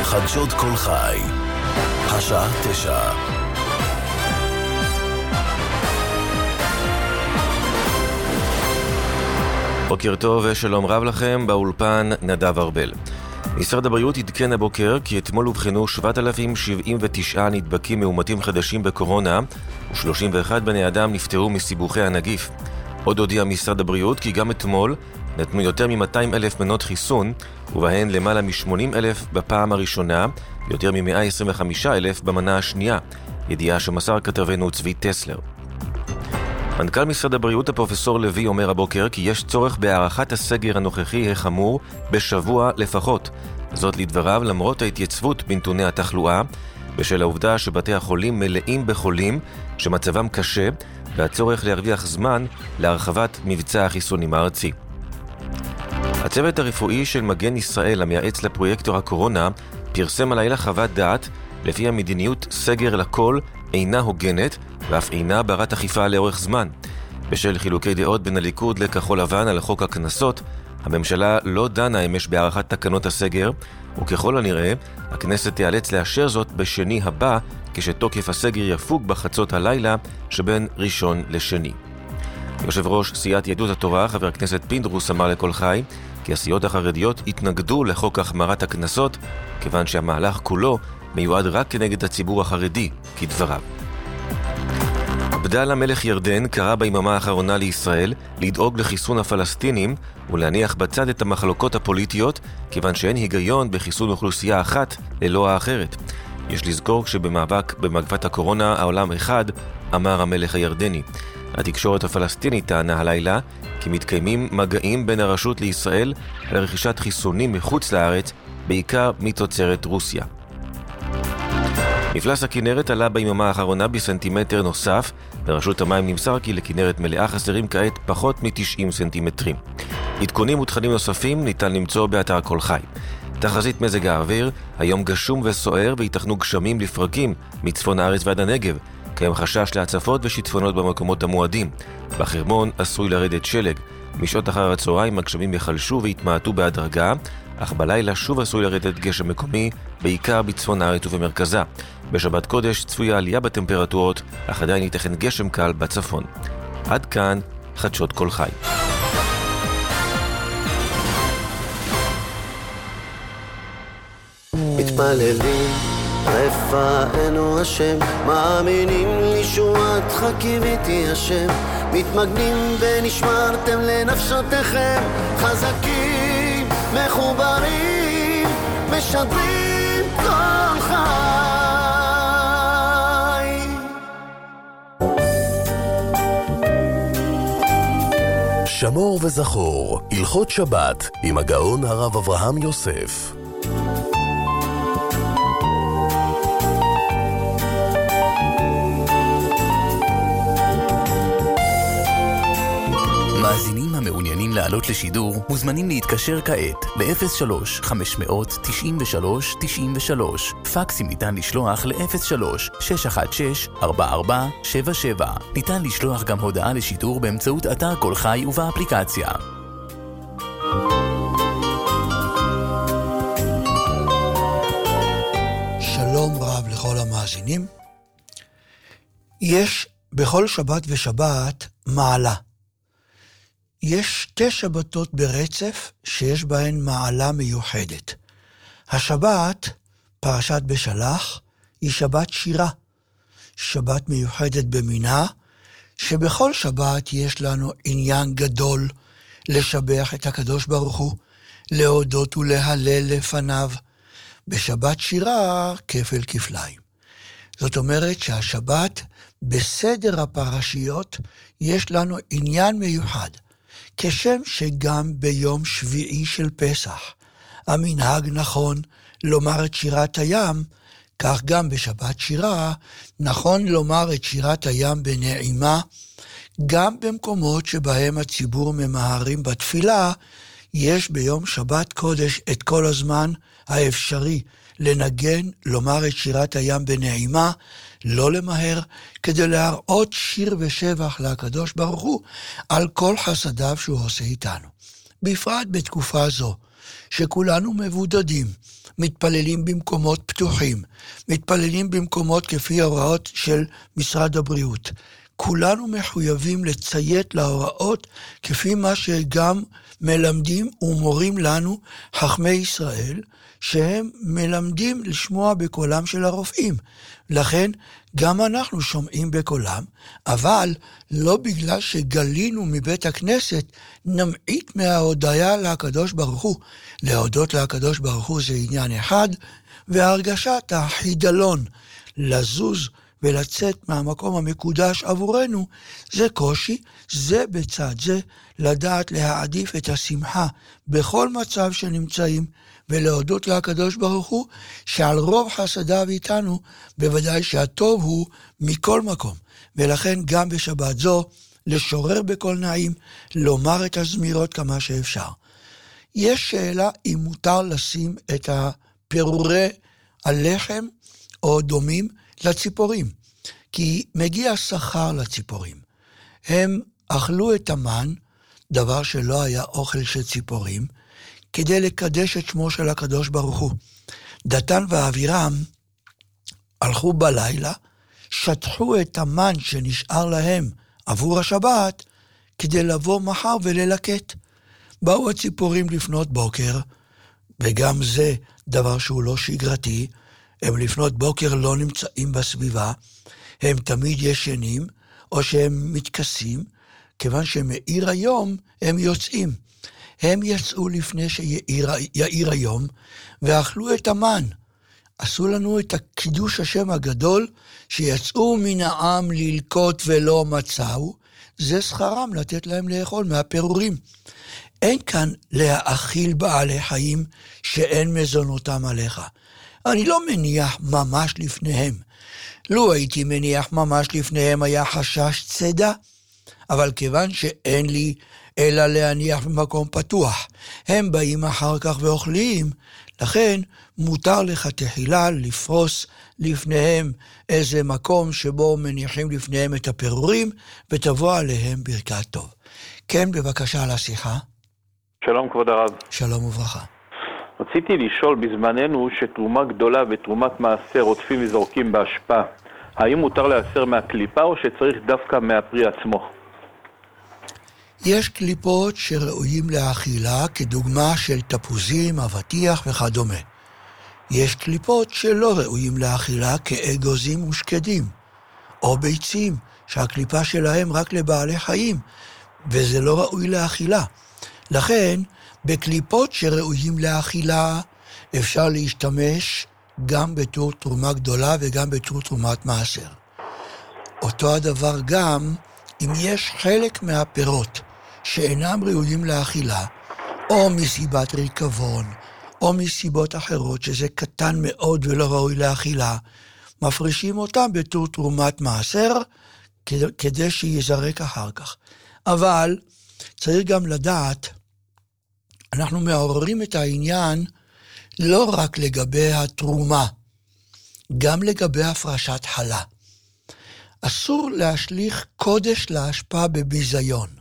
חדשות כל חי, השעה 9. בוקר טוב ושלום רב לכם, באולפן נדב ארבל. משרד הבריאות עדכן הבוקר כי אתמול הובחנו 7,079 נדבקים מאומתים חדשים בקורונה ו31 בני אדם נפטרו מסיבוכי הנגיף. עוד הודיע משרד הבריאות כי גם אתמול נתנו יותר מ-200,000 מנות חיסון, ובהן למעלה מ-80,000 בפעם הראשונה ויותר מ-125,000 במנה השנייה, ידיעה שמסר כתבנו צבי טסלר. מנכ"ל משרד הבריאות הפרופסור לוי אומר הבוקר כי יש צורך בהארכת הסגר הנוכחי החמור בשבוע לפחות. זאת לדבריו למרות ההתייצבות בנתוני התחלואה, בשל העובדה שבתי החולים מלאים בחולים שמצבם קשה, והצורך להרוויח זמן להרחבת מבצע החיסונים הארצי. הצוות הרפואי של מגן ישראל המייעץ לפרויקטור הקורונה פרסם הלילה חוות דעת לפי המדיניות סגר לכל אינה הוגנת ואף אינה ברת אכיפה לאורך זמן. בשל חילוקי דעות בין הליכוד לכחול לבן על חוק הכנסות, הממשלה לא דנה אמש בהארכת תקנות הסגר, וככל הנראה הכנסת תיאלץ לאשר זאת בשני הבא, כשתוקף הסגר יפוג בחצות הלילה שבין ראשון לשני. יושב ראש סיעת יהדות התורה, חבר הכנסת פינדרוס, אמר לכל חי כי הסיעות החרדיות התנגדו לחוק החמרת הכנסות, כיוון שהמהלך כולו מיועד רק כנגד הציבור החרדי, כדבריו. עבדאללה מלך ירדן קרא ביממה האחרונה לישראל לדאוג לחיסון הפלסטינים ולהניח בצד את המחלוקות הפוליטיות, כיוון שאין היגיון בחיסון אוכלוסייה אחת ללא האחרת. יש לזכור שבמאבק במגפת הקורונה העולם אחד, אמר המלך הירדני. התקשורת הפלסטינית טענה הלילה כי מתקיימים מגעים בין הרשות לישראל על רכישת חיסונים מחוץ לארץ, בעיקר מתוצרת רוסיה. מפלס הכנרת עלה ביממה האחרונה בסנטימטר נוסף, ברשות המים נמסר כי לכנרת מלאה חסרים כעת פחות מ-90 סנטימטרים. עדכונים ותכנים נוספים ניתן למצוא באתר כל חי. תחזית מזג האוויר, היום גשום וסוער ויתכנו גשמים לפרקים מצפון הארץ ועד הנגב. קיים חשש להצפות ושיטפונות במקומות המועדים. בחרמון עשוי לרדת שלג. משעות אחר הצהריים הגשמים יחלשו והתמעטו בהדרגה, אך בלילה שוב עשוי לרדת גשם מקומי, בעיקר בצפון הארץ ובמרכזה. בשבת קודש צפויה עלייה בטמפרטורות, אך עדיין ייתכן גשם קל בצפון. עד כאן חדשות כל חי. מתפללים רפאנו השם, מאמינים לישועתך קיוויתי השם, מתמגנים ונשמרתם לנפשותיכם, חזקים מחוברים משדרים כל חי. שמור וזכור, הלכות שבת עם הגאון הרב אברהם יוסף. מאזינים המעוניינים לעלות לשידור מוזמנים להתקשר כעת ל-03-593-93-93. פקסים ניתן לשלוח ל-03-616-4477. ניתן לשלוח גם הודעה לשידור באמצעות אתר כל חי ובאפליקציה. שלום רב לכל המאזינים. יש בכל שבת ושבת מעלה. יש 2 שבתות ברצף שיש בהן מעלה מיוחדת. השבת, פרשת בשלח, היא שבת שירה. שבת מיוחדת במינה, שבכל שבת יש לנו עניין גדול לשבח את הקדוש ברוך הוא, להודות ולהלל לפניו. בשבת שירה כפל כפליים. זאת אומרת שהשבת בסדר הפרשיות יש לנו עניין מיוחד. כשם שגם ביום שביעי של פסח המנהג נכון לומר את שירת הים, כך גם בשבת שירה נכון לומר את שירת הים בנעימה. גם במקומות שבהם הציבור ממהרים בתפילה, יש ביום שבת קודש את כל הזמן האפשרי לנגן, לומר את שירת הים בנעימה, לא למהר, כדי להראות שיר ושבח לקדוש ברוך הוא על כל חסדיו שהוא עושה איתנו. בפרט בתקופה זו, שכולנו מבודדים, מתפללים במקומות פתוחים, מתפללים במקומות כפי ההוראות של משרד הבריאות. כולנו מחויבים לציית להוראות כפי מה שגם מלמדים ומורים לנו חכמי ישראל, שהם מלמדים לשמוע בקולם של הרופאים. לכן גם אנחנו שומעים בקולם, אבל לא בגלל שגלינו מבית הכנסת נמעיט מההודיה לקדוש ברוך הוא. להודות לקדוש ברוך הוא זה עניין אחד, והרגשת החידלון לזוז ולצאת מהמקום המקודש עבורנו, זה קושי, זה בצד זה, לדעת להעדיף את השמחה בכל מצב שנמצאים, ולהודות לקדוש ברוך הוא, שעל רוב חסדיו איתנו, בוודאי שהטוב הוא מכל מקום. ולכן גם בשבת זו, לשורר בכל נעים, לומר את הזמירות כמה שאפשר. יש שאלה אם מותר לשים את הפירורי הלחם או דומים לציפורים, כי מגיע שכר לציפורים. הם אכלו את המן, דבר שלא היה אוכל של ציפורים, כדי לקדש את שמו של הקדוש ברוך הוא. דתן ואבירם הלכו בלילה, שטחו את המן שנשאר להם עבור השבת, כדי לבוא מחר וללקט. באו הציפורים לפנות בוקר, וגם זה דבר שהוא לא שגרתי, הם לפנות בוקר לא נמצאים בסביבה, הם תמיד ישנים, או שהם מתכסים, כיוון שמאיר היום הם יוצאים. הם יצאו לפני שיעיר היום, ואכלו את המן. עשו לנו את הקידוש השם הגדול, שיצאו מן העם ללקוט ולא מצאו, זה שכרם לתת להם לאכול מהפירורים. אין כאן להאכיל בעלי חיים שאין מזונותם עליך. אני לא מניח ממש לפניהם. לו הייתי מניח ממש לפניהם היה חשש צדה, אבל כיוון שאין לי אלא להניח במקום פתוח, הם באים אחר כך ואוכלים, לכן מותר לך תחילה לפרוס לפניהם איזה מקום שבו מניחים לפניהם את הפירורים, ותבוא עליהם ברכת טוב. כן, בבקשה לשיחה. שלום כבוד הרב. שלום וברכה. רציתי לשאול, בזמננו שתרומה גדולה ותרומת מעשר עוטפים וזורקים בהשפעה, האם מותר להסר מהקליפה או שצריך דווקא מהפרי עצמו? יש קליפות שראויים לאכילה, כדוגמה של תפוזים, אבטיח וכדומה. יש קליפות שלא ראויים לאכילה, כאגוזים ושקדים, או ביצים, שהקליפה שלהם רק לבעלי חיים, וזה לא ראוי לאכילה. לכן, בקליפות שראויים לאכילה, אפשר להשתמש גם בתור תרומה גדולה וגם בתור תרומת מעשר. אותו הדבר גם, אם יש חלק מהפירות שאינם ראויים לאכילה, או מסיבת ריקבון, או מסיבות אחרות, שזה קטן מאוד ולא ראוי לאכילה, מפרישים אותם בתור תרומת מעשר, כדי שיזרק אחר כך. אבל צריך גם לדעת, אנחנו מעוררים את העניין לא רק לגבי התרומה, גם לגבי הפרשת חלה. אסור להשליך קודש להשפעה בביזיון.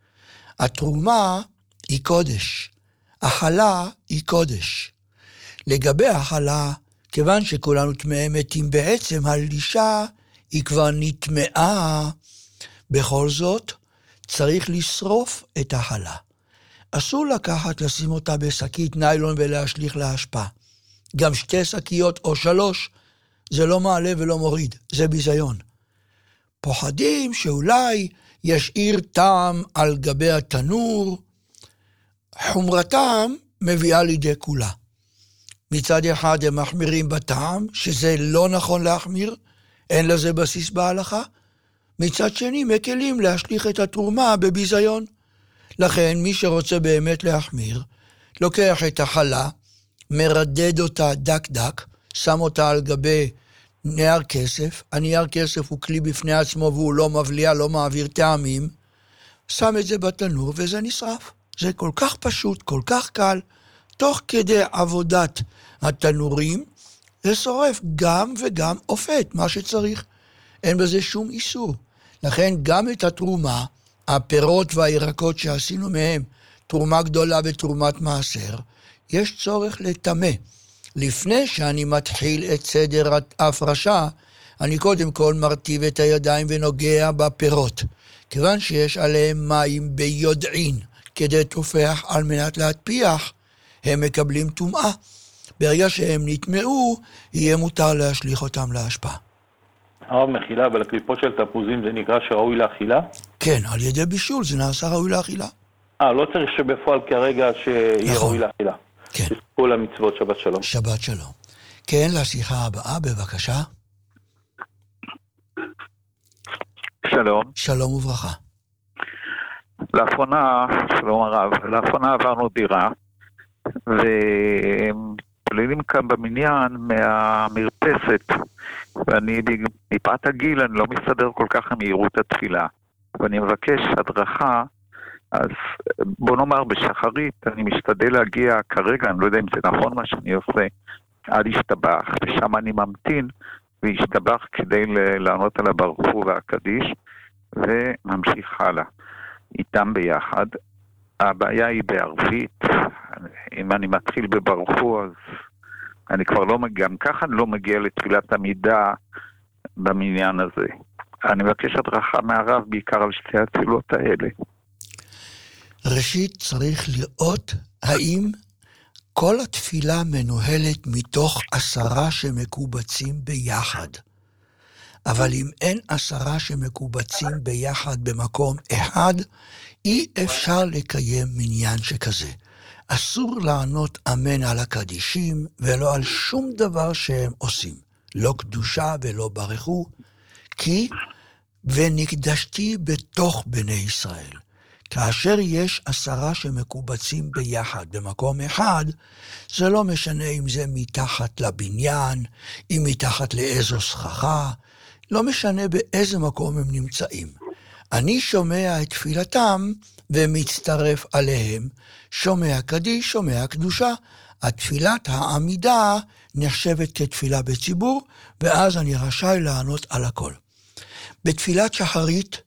התרומה היא קודש, החלה היא קודש. לגבי החלה, כיוון שכולנו טמאי מתים בעצם, הלישה היא כבר נטמאה. בכל זאת, צריך לשרוף את החלה. אסור לקחת, לשים אותה בשקית ניילון ולהשליך להשפעה. גם 2 שקיות או 3, זה לא מעלה ולא מוריד, זה ביזיון. פוחדים שאולי ישאיר טעם על גבי התנור, חומרתם מביאה לידי כולה. מצד אחד הם מחמירים בטעם, שזה לא נכון להחמיר, אין לזה בסיס בהלכה. מצד שני מקלים להשליך את התרומה בביזיון. לכן מי שרוצה באמת להחמיר, לוקח את החלה, מרדד אותה דק דק, שם אותה על גבי נייר כסף. הנייר כסף הוא כלי בפני עצמו והוא לא מבליע, לא מעביר טעמים, שם את זה בתנור וזה נשרף. זה כל כך פשוט, כל כך קל, תוך כדי עבודת התנורים, זה שורף גם וגם אופת, מה שצריך. אין בזה שום איסור. לכן גם את התרומה, הפירות והירקות שעשינו מהם, תרומה גדולה ותרומת מעשר, יש צורך לטמא. לפני שאני מתחיל את סדר ההפרשה, אני קודם כל מרטיב את הידיים ונוגע בפירות. כיוון שיש עליהם מים ביודעין, כדי תופח על מנת להטפיח, הם מקבלים טומאה. ברגע שהם נטמעו, יהיה מותר להשליך אותם להשפעה. הרב, מחילה, אבל הקליפות של תפוזים זה נקרא שראוי לאכילה? כן, על ידי בישול זה נעשה ראוי לאכילה. לא צריך שבפועל כרגע שיהיה נכון. ראוי לאכילה. כן. כל המצוות, שבת שלום. שבת שלום. כן, לשיחה הבאה, בבקשה. שלום. שלום וברכה. לאחרונה, שלום הרב, לאחרונה עברנו דירה, ופוללים כאן במניין מהמרפסת, ואני מפאת הגיל, אני לא מסתדר כל כך עם מהירות התפילה, ואני מבקש הדרכה. אז בוא נאמר בשחרית, אני משתדל להגיע כרגע, אני לא יודע אם זה נכון מה שאני עושה, עד השתבח, ושם אני ממתין, והשתבח כדי לענות על הברכו והקדיש, וממשיך הלאה, איתם ביחד. הבעיה היא בערבית, אם אני מתחיל בברכו, אז אני כבר לא מגיע, גם ככה אני לא מגיע לתפילת עמידה במניין הזה. אני מבקש הדרכה מהרב בעיקר על שתי התפילות האלה. ראשית צריך לראות האם כל התפילה מנוהלת מתוך 10 שמקובצים ביחד. אבל אם אין 10 שמקובצים ביחד במקום אחד, אי אפשר לקיים מניין שכזה. אסור לענות אמן על הקדישים ולא על שום דבר שהם עושים. לא קדושה ולא ברכו, כי ונקדשתי בתוך בני ישראל. כאשר יש 10 שמקובצים ביחד במקום אחד, זה לא משנה אם זה מתחת לבניין, אם מתחת לאיזו סככה, לא משנה באיזה מקום הם נמצאים. אני שומע את תפילתם ומצטרף עליהם, שומע קדיש, שומע קדושה. התפילת העמידה נחשבת כתפילה בציבור, ואז אני רשאי לענות על הכל. בתפילת שחרית,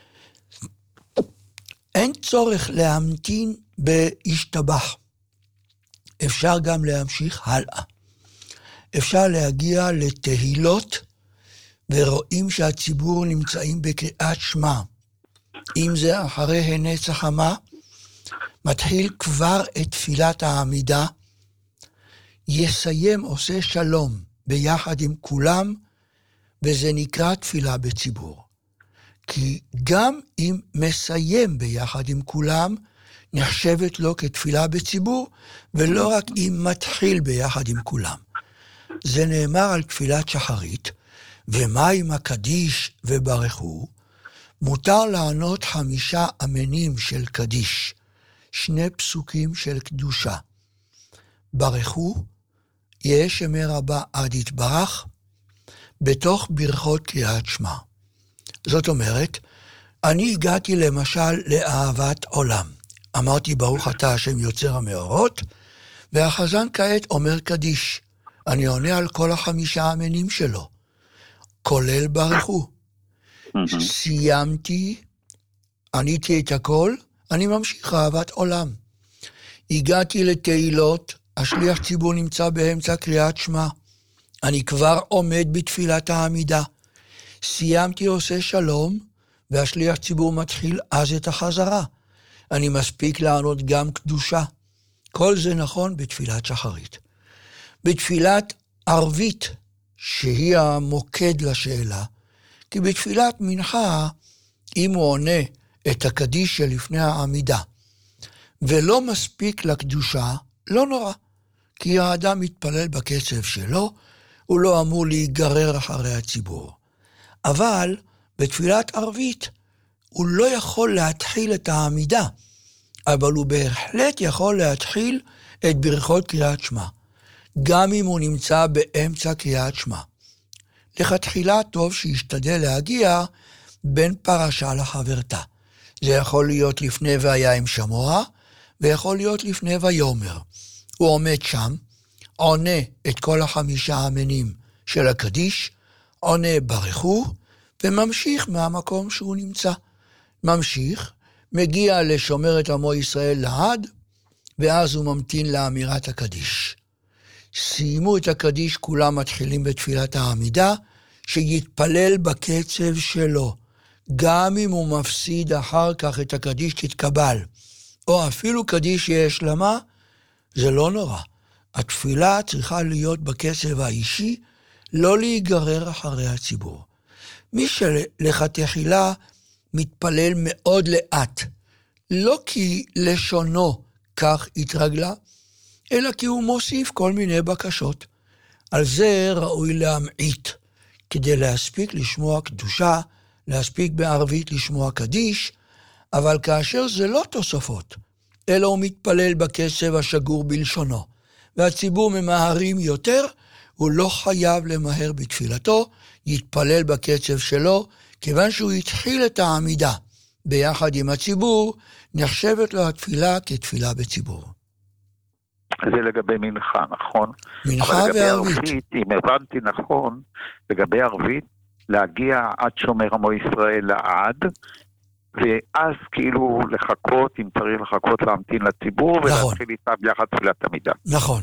אין צורך להמתין בהשתבח. אפשר גם להמשיך הלאה. אפשר להגיע לתהילות, ורואים שהציבור נמצאים בקריאת שמע. אם זה אחרי הנץ החמה, מתחיל כבר את תפילת העמידה, יסיים עושה שלום ביחד עם כולם, וזה נקרא תפילה בציבור. כי גם אם מסיים ביחד עם כולם, נחשבת לו כתפילה בציבור, ולא רק אם מתחיל ביחד עם כולם. זה נאמר על תפילת שחרית, ומה עם הקדיש וברכו? מותר לענות 5 אמנים של קדיש, 2 פסוקים של קדושה. ברכו, יהיה שמי רבה עד יתברך, בתוך ברכות קריאת שמע. זאת אומרת, אני הגעתי למשל לאהבת עולם. אמרתי ברוך אתה השם יוצר המאורות, והחזן כעת אומר קדיש. אני עונה על כל 5 אמנים שלו, כולל ברכו. סיימתי, עניתי את הכל, אני ממשיך אהבת עולם. הגעתי לתהילות, השליח ציבור נמצא באמצע קריאת שמע. אני כבר עומד בתפילת העמידה. סיימתי עושה שלום, והשליח ציבור מתחיל אז את החזרה. אני מספיק לענות גם קדושה. כל זה נכון בתפילת שחרית. בתפילת ערבית, שהיא המוקד לשאלה, כי בתפילת מנחה, אם הוא עונה את הקדיש שלפני העמידה, ולא מספיק לקדושה, לא נורא, כי האדם מתפלל בקצב שלו, הוא לא אמור להיגרר אחרי הציבור. אבל בתפילת ערבית, הוא לא יכול להתחיל את העמידה, אבל הוא בהחלט יכול להתחיל את ברכות קריאת שמע, גם אם הוא נמצא באמצע קריאת שמע. לכתחילה טוב שישתדל להגיע בין פרשה לחברתה. זה יכול להיות לפני והיה עם שמוע, ויכול להיות לפני ויומר. הוא עומד שם, עונה את כל 5 אמנים של הקדיש, עונה ברכו, וממשיך מהמקום שהוא נמצא. ממשיך, מגיע לשומר את עמו ישראל לעד, ואז הוא ממתין לאמירת הקדיש. סיימו את הקדיש, כולם מתחילים בתפילת העמידה, שיתפלל בקצב שלו. גם אם הוא מפסיד אחר כך את הקדיש תתקבל, או אפילו קדיש יש למה, זה לא נורא. התפילה צריכה להיות בקצב האישי, לא להיגרר אחרי הציבור. מי שלכתחילה מתפלל מאוד לאט, לא כי לשונו כך התרגלה, אלא כי הוא מוסיף כל מיני בקשות. על זה ראוי להמעיט, כדי להספיק לשמוע קדושה, להספיק בערבית לשמוע קדיש, אבל כאשר זה לא תוספות, אלא הוא מתפלל בקצב השגור בלשונו, והציבור ממהרים יותר, הוא לא חייב למהר בתפילתו, יתפלל בקצב שלו, כיוון שהוא התחיל את העמידה ביחד עם הציבור, נחשבת לו התפילה כתפילה בציבור. זה לגבי מנחה, נכון? מנחה וערבית. אם הבנתי נכון, לגבי ערבית, להגיע עד שומר עמו ישראל לעד, ואז כאילו לחכות, אם צריך לחכות להמתין לציבור, נכון. ולהתחיל איתם יחד תפילת עמידה. נכון.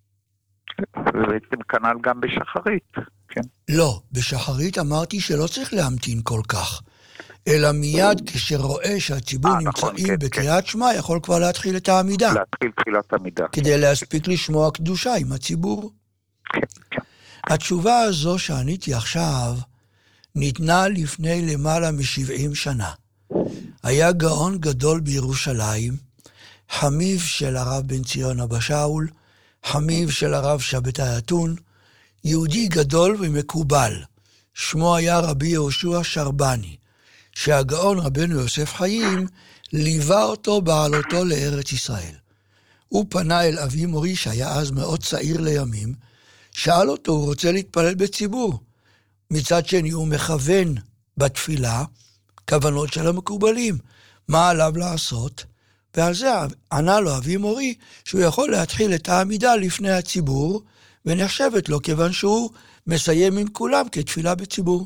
ובעצם כנ"ל גם בשחרית, כן? לא, בשחרית אמרתי שלא צריך להמתין כל כך, אלא מיד כשרואה שהציבור נמצאים כן, בקריאת שמע, יכול כבר להתחיל את העמידה. להתחיל תפילת עמידה. כדי להספיק לשמוע קדושה עם הציבור. כן, כן. התשובה הזו שעניתי עכשיו, ניתנה לפני למעלה מ-70 שנה. היה גאון גדול בירושלים, חמיו של הרב בן ציון אבא שאול, חמיו של הרב שבת האתון, יהודי גדול ומקובל. שמו היה רבי יהושע שרבני, שהגאון רבנו יוסף חיים ליווה אותו בעלותו לארץ ישראל. הוא פנה אל אבי מורי, שהיה אז מאוד צעיר לימים, שאל אותו, הוא רוצה להתפלל בציבור. מצד שני הוא מכוון בתפילה כוונות של המקובלים, מה עליו לעשות? ועל זה ענה לו אבי מורי שהוא יכול להתחיל את העמידה לפני הציבור, ונחשבת לו כיוון שהוא מסיים עם כולם כתפילה בציבור.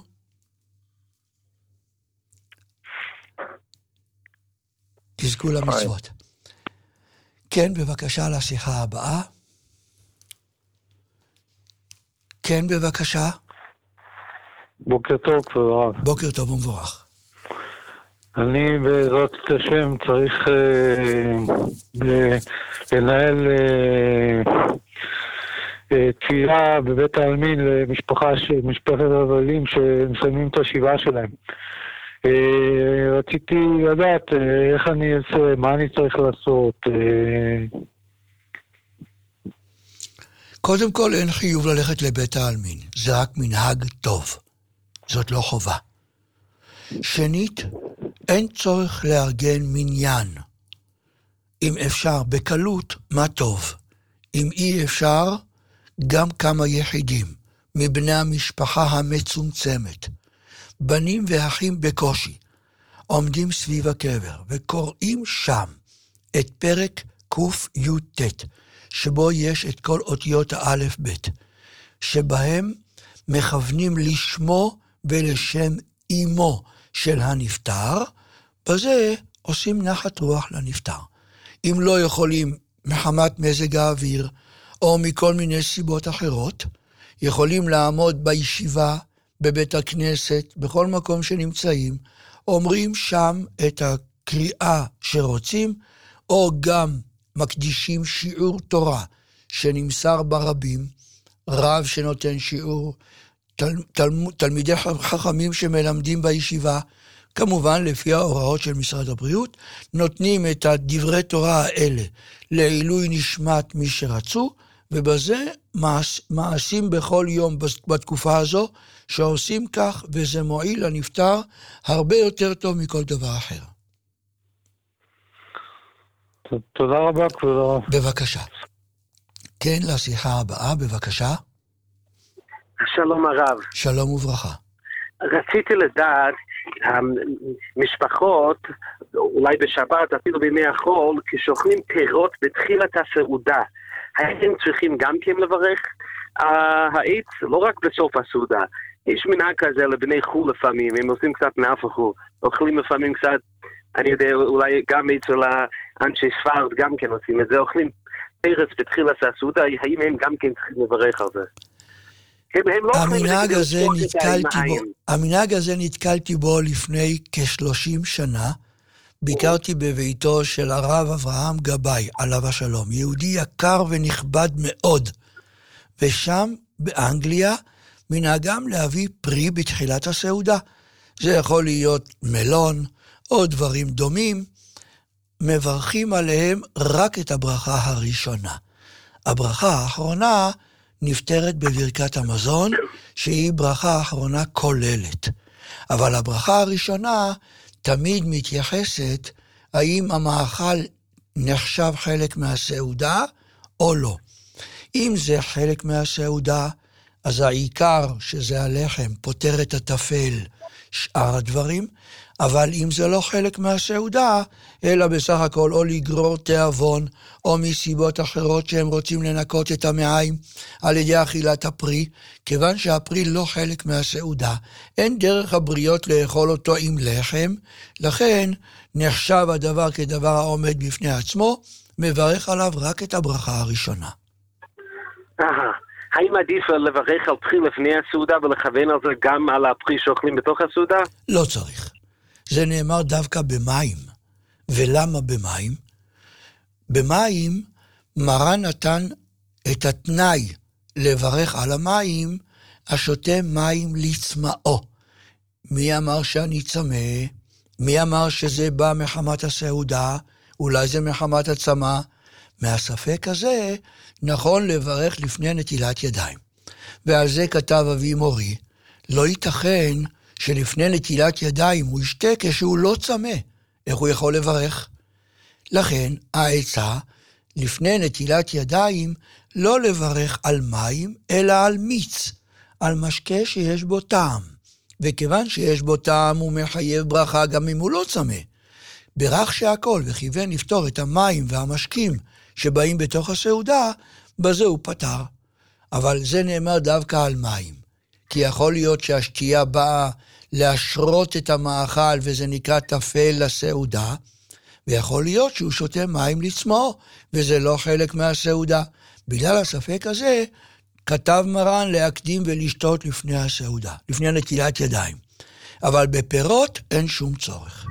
תזכו למצוות. כן, בבקשה לשיחה הבאה. כן, בבקשה. בוקר טוב, כבוד הרב. בוקר טוב ומבורך. אני בעזרת השם צריך לנהל תפילה בבית העלמין למשפחת אבלים שמסיימים את השבעה שלהם. רציתי לדעת איך אני אעשה, מה אני צריך לעשות. קודם כל אין חיוב ללכת לבית העלמין, זה רק מנהג טוב, זאת לא חובה. שנית, אין צורך לארגן מניין. אם אפשר בקלות, מה טוב. אם אי אפשר, גם כמה יחידים מבני המשפחה המצומצמת, בנים ואחים בקושי, עומדים סביב הקבר וקוראים שם את פרק ק"ט, שבו יש את כל אותיות האלף בית, שבהם מכוונים לשמו ולשם אמו של הנפטר, בזה עושים נחת רוח לנפטר. אם לא יכולים מחמת מזג האוויר, או מכל מיני סיבות אחרות, יכולים לעמוד בישיבה, בבית הכנסת, בכל מקום שנמצאים, אומרים שם את הקריאה שרוצים, או גם מקדישים שיעור תורה שנמסר ברבים, רב שנותן שיעור, תלמידי חכמים שמלמדים בישיבה, כמובן לפי ההוראות של משרד הבריאות, נותנים את הדברי תורה האלה לעילוי נשמת מי שרצו, ובזה מעשים בכל יום בתקופה הזו, שעושים כך, וזה מועיל לנפטר הרבה יותר טוב מכל דבר אחר. תודה רבה, כבוד הרב. בבקשה. כן, לשיחה הבאה, בבקשה. שלום הרב. שלום וברכה. רציתי לדעת, המשפחות, אולי בשבת, אפילו בימי החול, כשאוכלים פירות בתחילת הסעודה, האם צריכים גם כן לברך העץ, לא רק בסוף הסעודה. יש מנהג כזה לבני חול לפעמים, הם עושים קצת מאף החול, אוכלים לפעמים קצת, אני יודע, אולי גם אצל אנשי ספרד גם כן עושים את זה, אוכלים פרס בתחילת הסעודה, האם הם גם כן צריכים לברך על זה? המנהג הזה נתקלתי בו לפני כ-30 שנה, ביקרתי בביתו של הרב אברהם גבאי, עליו השלום, יהודי יקר ונכבד מאוד, ושם באנגליה מנהגם להביא פרי בתחילת הסעודה. זה יכול להיות מלון או דברים דומים, מברכים עליהם רק את הברכה הראשונה. הברכה האחרונה נפטרת בברכת המזון, שהיא ברכה אחרונה כוללת. אבל הברכה הראשונה תמיד מתייחסת האם המאכל נחשב חלק מהסעודה או לא. אם זה חלק מהסעודה, אז העיקר שזה הלחם פותר את התפל שאר הדברים, אבל אם זה לא חלק מהסעודה, אלא בסך הכל או לגרור תיאבון, או מסיבות אחרות שהם רוצים לנקות את המעיים על ידי אכילת הפרי, כיוון שהפרי לא חלק מהסעודה, אין דרך הבריות לאכול אותו עם לחם, לכן נחשב הדבר כדבר העומד בפני עצמו, מברך עליו רק את הברכה הראשונה. האם עדיף לברך על פרי לפני הסעודה ולכוון על זה גם על הפרי שאוכלים בתוך הסעודה? לא צריך. זה נאמר דווקא במים. ולמה במים? במים מרן נתן את התנאי לברך על המים, השותה מים לצמאו. מי אמר שאני צמא? מי אמר שזה בא מחמת הסעודה? אולי זה מחמת הצמא? מהספק הזה נכון לברך לפני נטילת ידיים. ועל זה כתב אבי מורי, לא ייתכן שלפני נטילת ידיים הוא ישתה כשהוא לא צמא. איך הוא יכול לברך? לכן העצה, לפני נטילת ידיים, לא לברך על מים, אלא על מיץ, על משקה שיש בו טעם. וכיוון שיש בו טעם הוא מחייב ברכה גם אם הוא לא צמא. ברך שהכל וכיוון לפתור את המים והמשקים שבאים בתוך הסעודה, בזה הוא פתר. אבל זה נאמר דווקא על מים. כי יכול להיות שהשתייה באה להשרות את המאכל וזה נקרא תפל לסעודה, ויכול להיות שהוא שותה מים לצמאו, וזה לא חלק מהסעודה. בגלל הספק הזה, כתב מרן להקדים ולשתות לפני הסעודה, לפני נטילת ידיים. אבל בפירות אין שום צורך.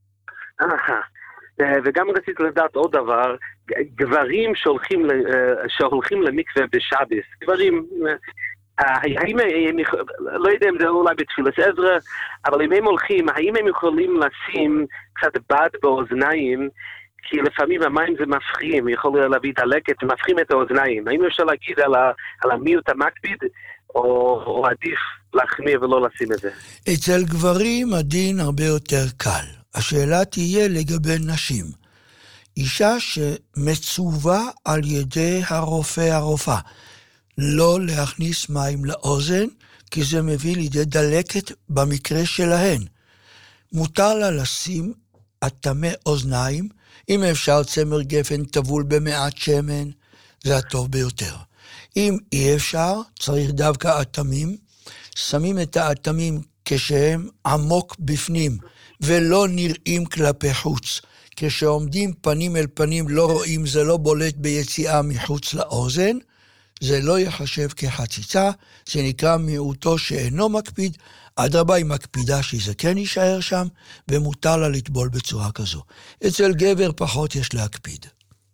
וגם רציתי לדעת עוד דבר, גברים שהולכים למקווה בשבס, גברים, האם הם, לא יודע אם זה אולי בתפילת עזרא, אבל אם הם הולכים, האם הם יכולים לשים קצת בד באוזניים, כי לפעמים המים זה מפחימים, יכול להביא דלקת, מפחימים את האוזניים. האם אפשר להגיד על המיעוט המקפיד, או עדיף להחמיר ולא לשים את זה? אצל גברים הדין הרבה יותר קל. השאלה תהיה לגבי נשים. אישה שמצווה על ידי הרופא, לא להכניס מים לאוזן, כי זה מביא לידי דלקת במקרה שלהן. מותר לה לשים אטמי אוזניים, אם אפשר צמר גפן טבול במעט שמן, זה הטוב ביותר. אם אי אפשר, צריך דווקא אטמים, שמים את האטמים כשהם עמוק בפנים, ולא נראים כלפי חוץ. כשעומדים פנים אל פנים לא רואים, זה לא בולט ביציאה מחוץ לאוזן, זה לא יחשב כחציצה, זה נקרא מיעוטו שאינו מקפיד, אדרבה היא מקפידה שזה כן יישאר שם, ומותר לה לטבול בצורה כזו. אצל גבר פחות יש להקפיד.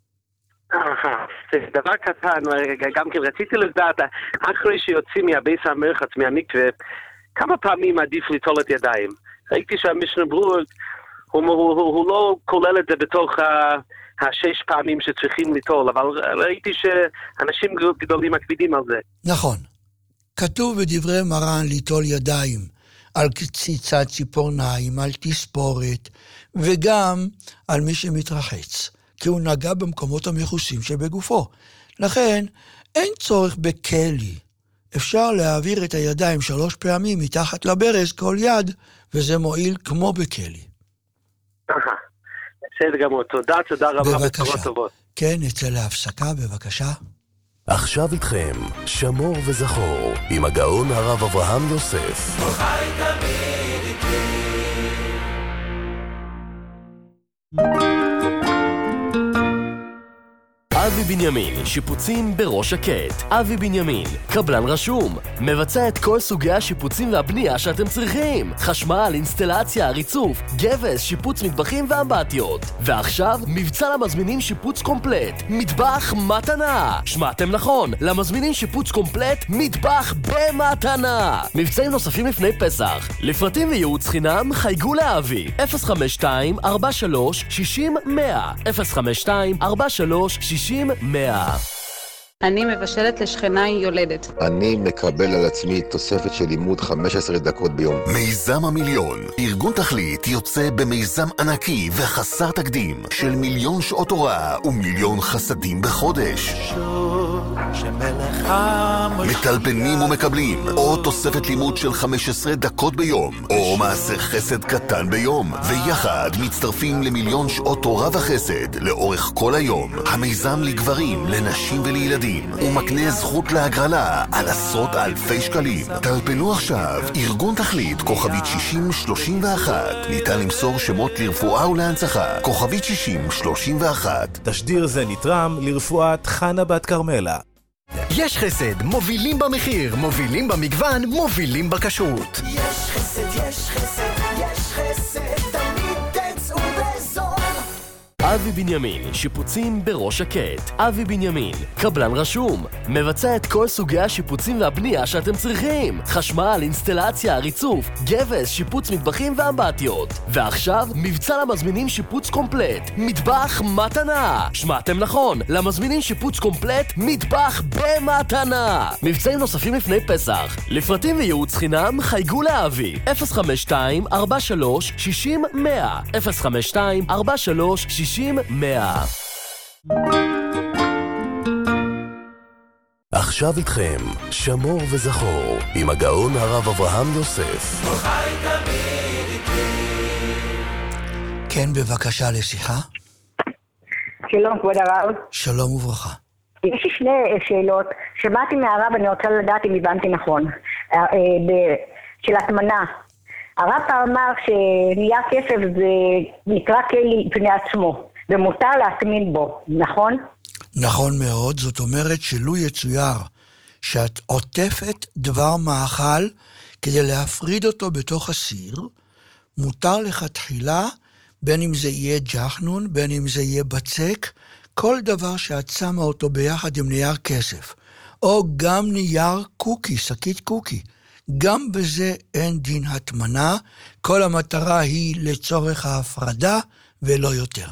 זה דבר קטן, גם כן רציתי לדעת, אחרי שיוצאים מהבייס המרחץ, מהמקווה, כמה פעמים עדיף ליטול את ידיים? ראיתי שהמשנה ברורה, הוא לא כולל את זה בתוך השש פעמים שצריכים ליטול, אבל ראיתי שאנשים גדולים מקפידים על זה. נכון. כתוב בדברי מרן ליטול ידיים על קציצת ציפורניים, על תספורת, וגם על מי שמתרחץ, כי הוא נגע במקומות המכוסים שבגופו. לכן אין צורך בכלי. אפשר להעביר את הידיים 3 פעמים מתחת לברז כל יד, וזה מועיל כמו בכלי. בסדר גמור, תודה רבה. בבקשה. כן, נצא להפסקה, בבקשה. עכשיו איתכם, שמור וזכור, עם הגאון הרב אברהם יוסף. חי תמיד איתי. בנימין, שיפוצים בראש שקט. אבי בנימין, קבלן רשום, מבצע את כל סוגי השיפוצים והבנייה שאתם צריכים. חשמל, אינסטלציה, ריצוף, גבס, שיפוץ מטבחים ואמבטיות. ועכשיו, מבצע למזמינים שיפוץ קומפלט. מטבח מתנה. שמעתם נכון, למזמינים שיפוץ קומפלט, מטבח במתנה. מבצעים נוספים לפני פסח. לפרטים וייעוץ חינם, חייגו לאבי. 052-43-60-100. 052-43-60-100. אני מבשלת לשכנה יולדת. אני מקבל על עצמי תוספת של לימוד 15 דקות ביום. מיזם המיליון. ארגון תכלית יוצא במיזם ענקי וחסר תקדים של 1,000,000 שעות הוראה ו1,000,000 חסדים בחודש. מטלפנים ומקבלים או תוספת לימוד של 15 דקות ביום או מעשה חסד קטן ביום, ויחד מצטרפים ל1,000,000 שעות תורה וחסד לאורך כל היום. המיזם לגברים, לנשים ולילדים ומקנה זכות להגרלה על עשרות אלפי שקלים. טלפנו עכשיו, ארגון תכלית, כוכבית 6031. ניתן למסור שמות לרפואה ולהנצחה, כוכבית 6031. תשדיר זה נתרם לרפואת חנה בת קרמלה. יש חסד, מובילים במחיר, מובילים במגוון, מובילים בכשרות. יש חסד, יש חסד, יש חסד, תמיד תצאו בזול. אבי בנימין, שיפוצים בראש שקט. אבי בנימין, קבלן רשום, מבצע את כל סוגי השיפוצים והבנייה שאתם צריכים. חשמל, אינסטלציה, ריצוף, גבס, שיפוץ מטבחים ואמבטיות. ועכשיו, מבצע למזמינים שיפוץ קומפלט. מטבח מתנה. שמעתם נכון, למזמינים שיפוץ קומפלט, מטבח במתנה. מבצעים נוספים לפני פסח. לפרטים וייעוץ חינם, חייגו לאבי. 052-43-60-100. 052-43-60-100. עכשיו איתכם, שמור וזכור, עם הגאון הרב אברהם יוסף. כן, בבקשה לשיחה. שלום, כבוד הרב. שלום וברכה. יש לי שני שאלות. שמעתי מהרב, אני רוצה לדעת אם הבנתי נכון. של התמנה. הרב אמר שנייר כסף זה נקרא כלי בפני עצמו, ומותר להטמין בו, נכון? נכון מאוד, זאת אומרת שלו יצויר שאת עוטפת דבר מאכל כדי להפריד אותו בתוך הסיר, מותר לך תחילה, בין אם זה יהיה ג'חנון, בין אם זה יהיה בצק, כל דבר שאת שמה אותו ביחד עם נייר כסף, או גם נייר קוקי, שקית קוקי, גם בזה אין דין התמנה, כל המטרה היא לצורך ההפרדה ולא יותר.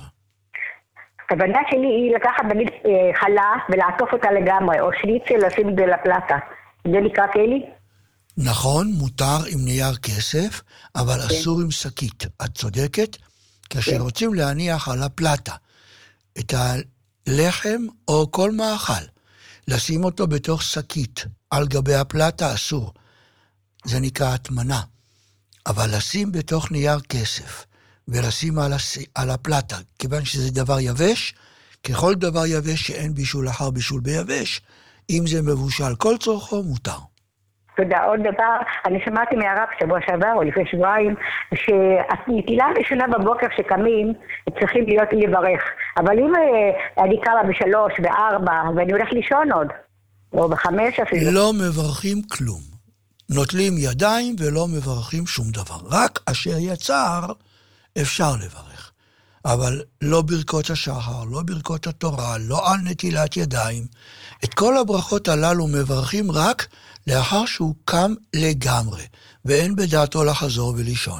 הכוונה שלי היא לקחת נגיד חלה ולעטוף אותה לגמרי, או שניצל לשים את זה לפלטה. זה נקרא כלי? נכון, מותר עם נייר כסף, אבל אסור עם שקית. את צודקת, כאשר רוצים להניח על הפלטה את הלחם או כל מאכל, לשים אותו בתוך שקית על גבי הפלטה אסור. זה נקרא התמנה. אבל לשים בתוך נייר כסף ולשים על הפלטה, כיוון שזה דבר יבש, ככל דבר יבש שאין בישול אחר בישול ביבש, אם זה מבושל כל צורכו, מותר. תודה. עוד דבר, אני שמעתי מהרב שבוע שעבר או לפני שבועיים, שהנטילה הראשונה בבוקר שקמים, צריכים להיות לברך. אבל אם אני קמה ב3, ב4, ואני הולך לישון עוד, או ב5 אפילו. לא מברכים כלום. נוטלים ידיים ולא מברכים שום דבר. רק אשר יצר אפשר לברך. אבל לא ברכות השחר, לא ברכות התורה, לא על נטילת ידיים. את כל הברכות הללו מברכים רק לאחר שהוא קם לגמרי, ואין בדעתו לחזור ולישון.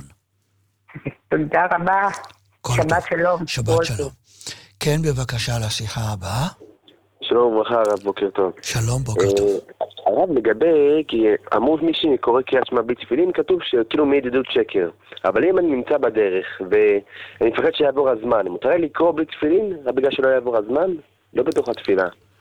תודה רבה. שבת שלום. שבת שלום. כן, בבקשה לשיחה הבאה. שלום וברכה, הרב, בוקר טוב. שלום, בוקר טוב. הרב, לגבי, כי אמרו מי שקורא קריאת שמע בלי תפילין, כתוב שכאילו מעידוד שקר. אבל אם אני נמצא בדרך, ואני מפחד שיעבור הזמן, מותר לי לקרוא בלי תפילין, בגלל שלא יעבור הזמן? לא בתוך התפילה.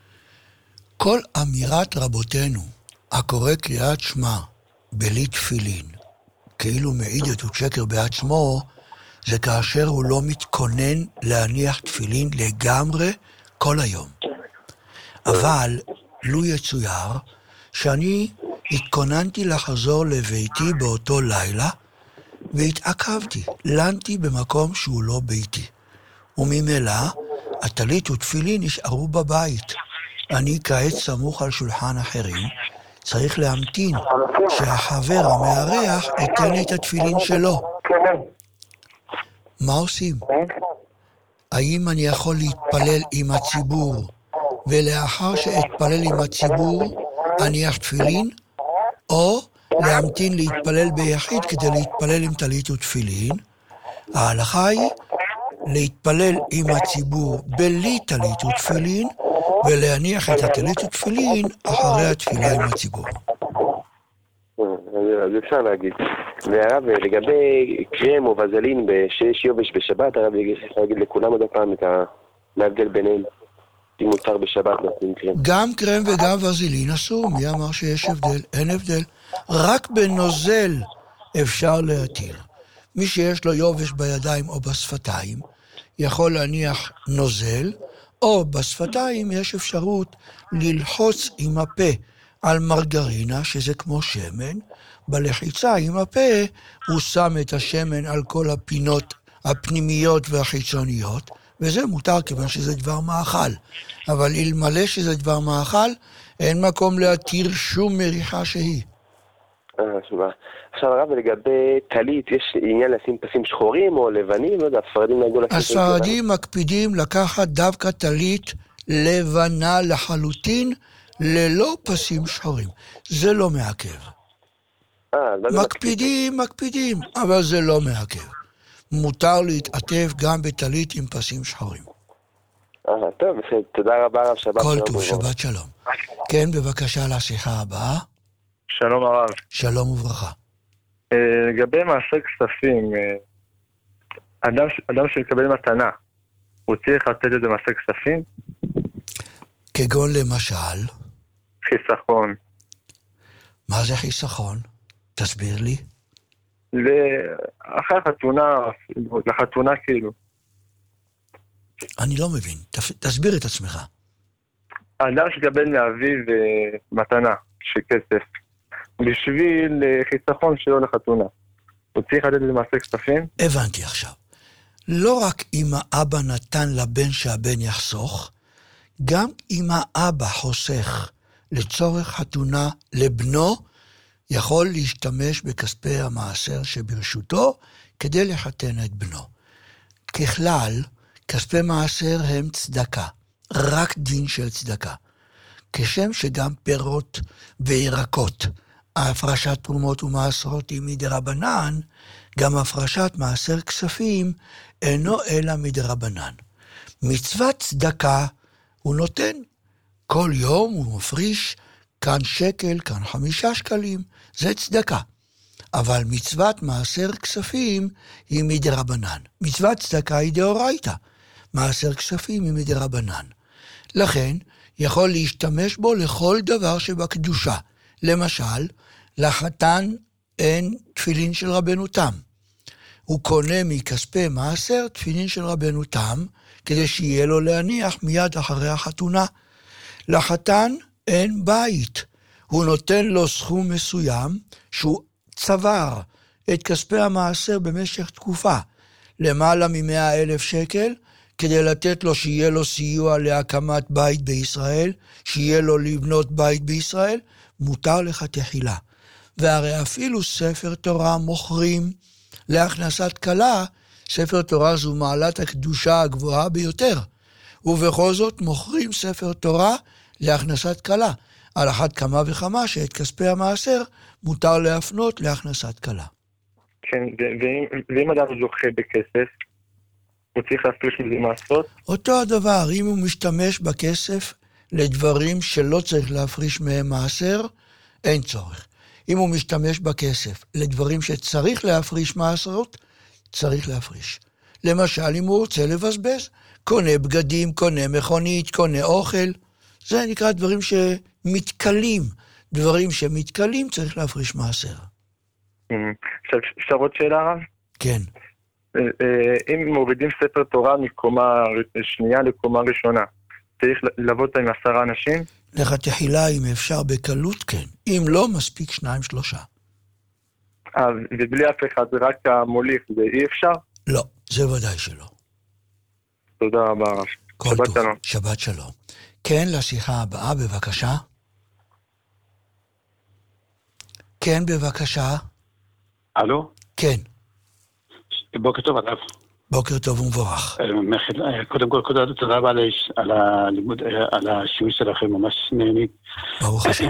כל אמירת רבותינו, הקורא קריאת שמע בלי תפילין, כאילו מעידוד שקר בעצמו, זה כאשר הוא לא מתכונן להניח תפילין לגמרי כל היום. אבל לו יצויר שאני התכוננתי לחזור לביתי באותו לילה, והתעכבתי, לנתי במקום שהוא לא ביתי. וממילא הטלית ותפילין נשארו בבית. אני כעת סמוך על שולחן אחרים, צריך להמתין שהחבר המארח ייתן לי את התפילין שלו. מה עושים? האם אני יכול להתפלל עם הציבור, ולאחר שאתפלל עם הציבור אניח תפילין, או להמתין להתפלל ביחיד כדי להתפלל עם טלית ותפילין? ההלכה היא להתפלל עם הציבור בלי טלית ותפילין, ולהניח את הטלית ותפילין אחרי התפילה עם הציבור. אז אפשר להגיד. והרב, לגבי קרם או וזלין שיש יובש בשבת, הרב יכול להגיד לכולם עוד הפעם את ההבדל ביניהם, אם מותר בשבת נותנים קרם. גם קרם וגם וזלין אסור. מי אמר שיש הבדל? אין הבדל. רק בנוזל אפשר להתיר. מי שיש לו יובש בידיים או בשפתיים יכול להניח נוזל, או בשפתיים יש אפשרות ללחוץ עם הפה על מרגרינה, שזה כמו שמן. בלחיצה עם הפה הוא שם את השמן על כל הפינות הפנימיות והחיצוניות, וזה מותר כיוון שזה דבר מאכל. אבל אלמלא שזה דבר מאכל, אין מקום להתיר שום מריחה שהיא. שובה. עכשיו הרב, לגבי טלית, יש עניין לשים פסים שחורים או לבנים? לא יודע, הספרדים נהגו לשים... הספרדים מקפידים לקחת דווקא טלית לבנה לחלוטין, ללא פסים שחורים. זה לא מעכב. מקפידים, אבל זה לא מעכב. מותר להתעטף גם בטלית עם פסים שחורים. טוב, תודה רבה הרב, שבת שלום. כל טוב, שבת שלום. כן, בבקשה לשיחה הבאה. שלום הרב. שלום וברכה. לגבי מעשר כספים, אדם שמקבל מתנה, הוא צריך לתת את זה מעשר כספים? כגון למשל? חיסכון. מה זה חיסכון? תסביר לי. אחרי החתונה, לחתונה כאילו. אני לא מבין, תסביר את עצמך. האדם שקבל מאביו מתנה של כסף, בשביל חיסכון שלו לחתונה, הוא צריך לתת את זה מעשר כספים? הבנתי עכשיו. לא רק אם האבא נתן לבן שהבן יחסוך, גם אם האבא חוסך לצורך חתונה לבנו, יכול להשתמש בכספי המעשר שברשותו כדי לחתן את בנו. ככלל, כספי מעשר הם צדקה, רק דין של צדקה. כשם שגם פירות וירקות, ההפרשת תרומות ומעשרות היא מדרבנן, גם הפרשת מעשר כספים אינו אלא מדרבנן. מצוות צדקה הוא נותן. כל יום הוא מפריש כאן שקל, כאן 5 שקלים, זה צדקה. אבל מצוות מעשר כספים היא מדרבנן. מצוות צדקה היא דאורייתא. מעשר כספים היא מדרבנן. לכן יכול להשתמש בו לכל דבר שבקדושה. למשל, לחתן אין תפילין של רבנו תם. הוא קונה מכספי מעשר תפילין של רבנו תם, כדי שיהיה לו להניח מיד אחרי החתונה. לחתן אין בית. הוא נותן לו סכום מסוים שהוא צבר את כספי המעשר במשך תקופה, למעלה מ100,000 שקל, כדי לתת לו שיהיה לו סיוע להקמת בית בישראל, שיהיה לו לבנות בית בישראל, מותר לך תחילה. והרי אפילו ספר תורה מוכרים להכנסת כלה, ספר תורה זו מעלת הקדושה הגבוהה ביותר, ובכל זאת מוכרים ספר תורה להכנסת כלה. על אחת כמה וכמה שאת כספי המעשר מותר להפנות להכנסת כלה. כן, ואם אדם זוכה בכסף, הוא צריך להפריש מזה מעשרות? אותו הדבר, אם הוא משתמש בכסף לדברים שלא צריך להפריש מהם מעשר, אין צורך. אם הוא משתמש בכסף לדברים שצריך להפריש מעשרות, צריך להפריש. למשל, אם הוא רוצה לבזבז, קונה בגדים, קונה מכונית, קונה אוכל, זה נקרא דברים שמתקלים. דברים שמתקלים צריך להפריש מעשר. אפשר עוד שאלה רב? כן. אם מורידים ספר תורה מקומה שנייה לקומה ראשונה, צריך לבוא עם 10 אנשים? לך תחילה אם אפשר בקלות, כן. אם לא, מספיק 2-3. ובלי אף אחד, זה רק המוליך, זה אי אפשר? לא, זה ודאי שלא. תודה רבה רב. שבת שלום. שבת שלום. כן, לשיחה הבאה, בבקשה. כן, בבקשה. אלו? כן. בוקר טוב, הרב. בוקר טוב ומבורך. קודם כל, תודה רבה על הלימוד, על השיעור שלכם, ממש נהנית. ברוך השם.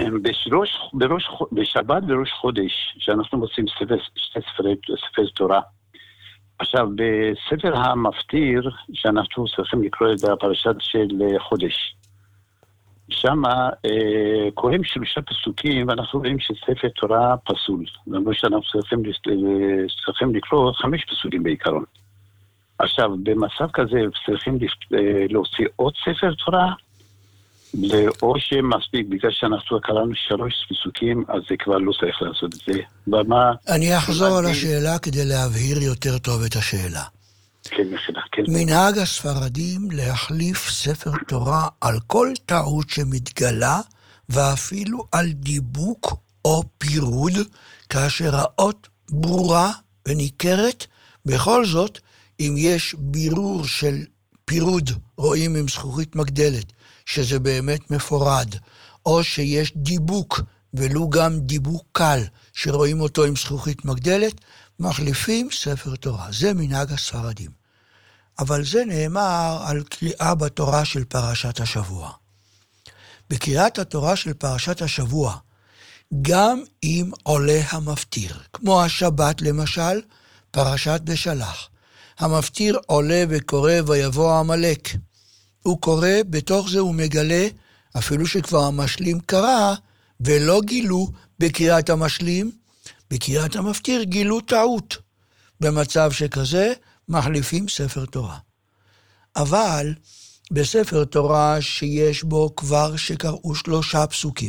בשבת בראש חודש, שאנחנו עושים שתי ספרי תורה. עכשיו, בספר המפטיר, שאנחנו צריכים לקרוא את הפרשת של חודש. שם קוראים 3 פסוקים, ואנחנו רואים שספר תורה פסול. למרות שאנחנו צריכים לקרוא 5 פסוקים בעיקרון. עכשיו, במצב כזה צריכים להוציא עוד ספר תורה, או שמספיק, בגלל שאנחנו קראנו 3 פסוקים, אז זה כבר לא צריך לעשות את זה. אני אחזור על השאלה כדי להבהיר יותר טוב את השאלה. כן, מחילה, כן. מנהג הספרדים להחליף ספר תורה על כל טעות שמתגלה, ואפילו על דיבוק או פירוד, כאשר האות ברורה וניכרת. בכל זאת, אם יש בירור של פירוד, רואים עם זכוכית מגדלת, שזה באמת מפורד, או שיש דיבוק, ולו גם דיבוק קל, שרואים אותו עם זכוכית מגדלת, מחליפים ספר תורה. זה מנהג הספרדים. אבל זה נאמר על קריאה בתורה של פרשת השבוע. בקריאת התורה של פרשת השבוע, גם אם עולה המפטיר, כמו השבת למשל, פרשת בשלח, המפטיר עולה וקורא ויבוא עמלק. הוא קורא, בתוך זה הוא מגלה, אפילו שכבר המשלים קרא, ולא גילו בקריאת המשלים, בקריאת המפטיר גילו טעות. במצב שכזה, מחליפים ספר תורה. אבל בספר תורה שיש בו כבר שקראו 3 פסוקים,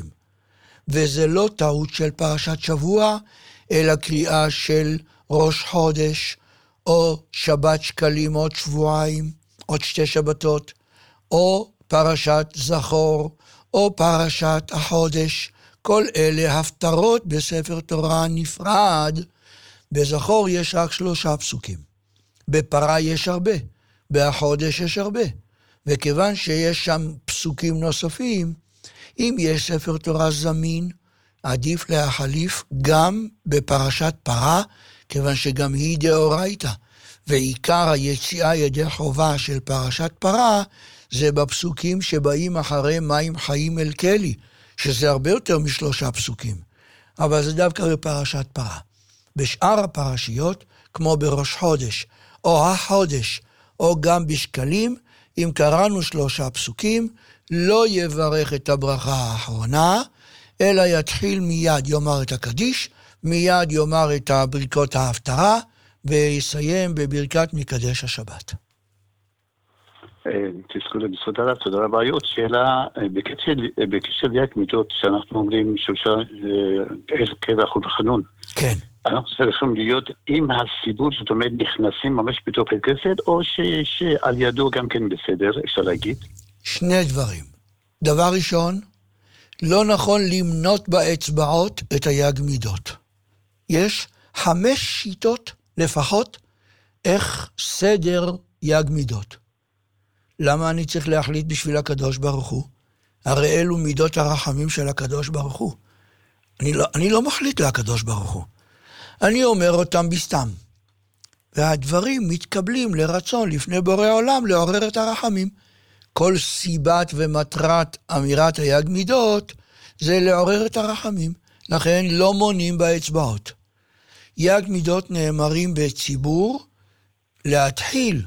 וזה לא טעות של פרשת שבוע, אלא קריאה של ראש חודש, או שבת שקלים עוד שבועיים, עוד 2 שבתות, או פרשת זכור, או פרשת החודש. כל אלה הפטרות בספר תורה נפרד. בזכור יש רק 3 פסוקים. בפרה יש הרבה, בחודש יש הרבה. וכיוון שיש שם פסוקים נוספים, אם יש ספר תורה זמין, עדיף להחליף גם בפרשת פרה, כיוון שגם היא דאורייתא. ועיקר היציאה ידי חובה של פרשת פרה, זה בפסוקים שבאים אחרי מים חיים אל כלי, שזה הרבה יותר מ3 פסוקים. אבל זה דווקא בפרשת פרה. בשאר הפרשיות, כמו בראש חודש, או החודש, או גם בשקלים, אם קראנו 3 פסוקים, לא יברך את הברכה האחרונה, אלא יתחיל מיד יאמר את הקדיש, מיד יאמר את ברכות ההפטרה, ויסיים בברכת מקדש השבת. תזכו לבסודה, תודה רבה. עוד שאלה, בקשר ליד מידות, שאנחנו אומרים שלושה קבע חוד חנון. כן. אנחנו צריכים להיות עם הסיבור, זאת אומרת, נכנסים ממש בתוך הכסד, או שעל ידו גם כן בסדר, אפשר להגיד? 2 דברים. דבר ראשון, לא נכון למנות באצבעות את היג מידות. יש 5 שיטות לפחות איך סדר יג מידות. למה אני צריך להחליט בשביל הקדוש ברוך הוא? הרי אלו מידות הרחמים של הקדוש ברוך הוא. אני לא מחליט לקדוש ברוך הוא. אני אומר אותם בסתם. והדברים מתקבלים לרצון לפני בורא עולם לעורר את הרחמים. כל סיבת ומטרת אמירת היג מידות זה לעורר את הרחמים. לכן לא מונים באצבעות. יג מידות נאמרים בציבור להתחיל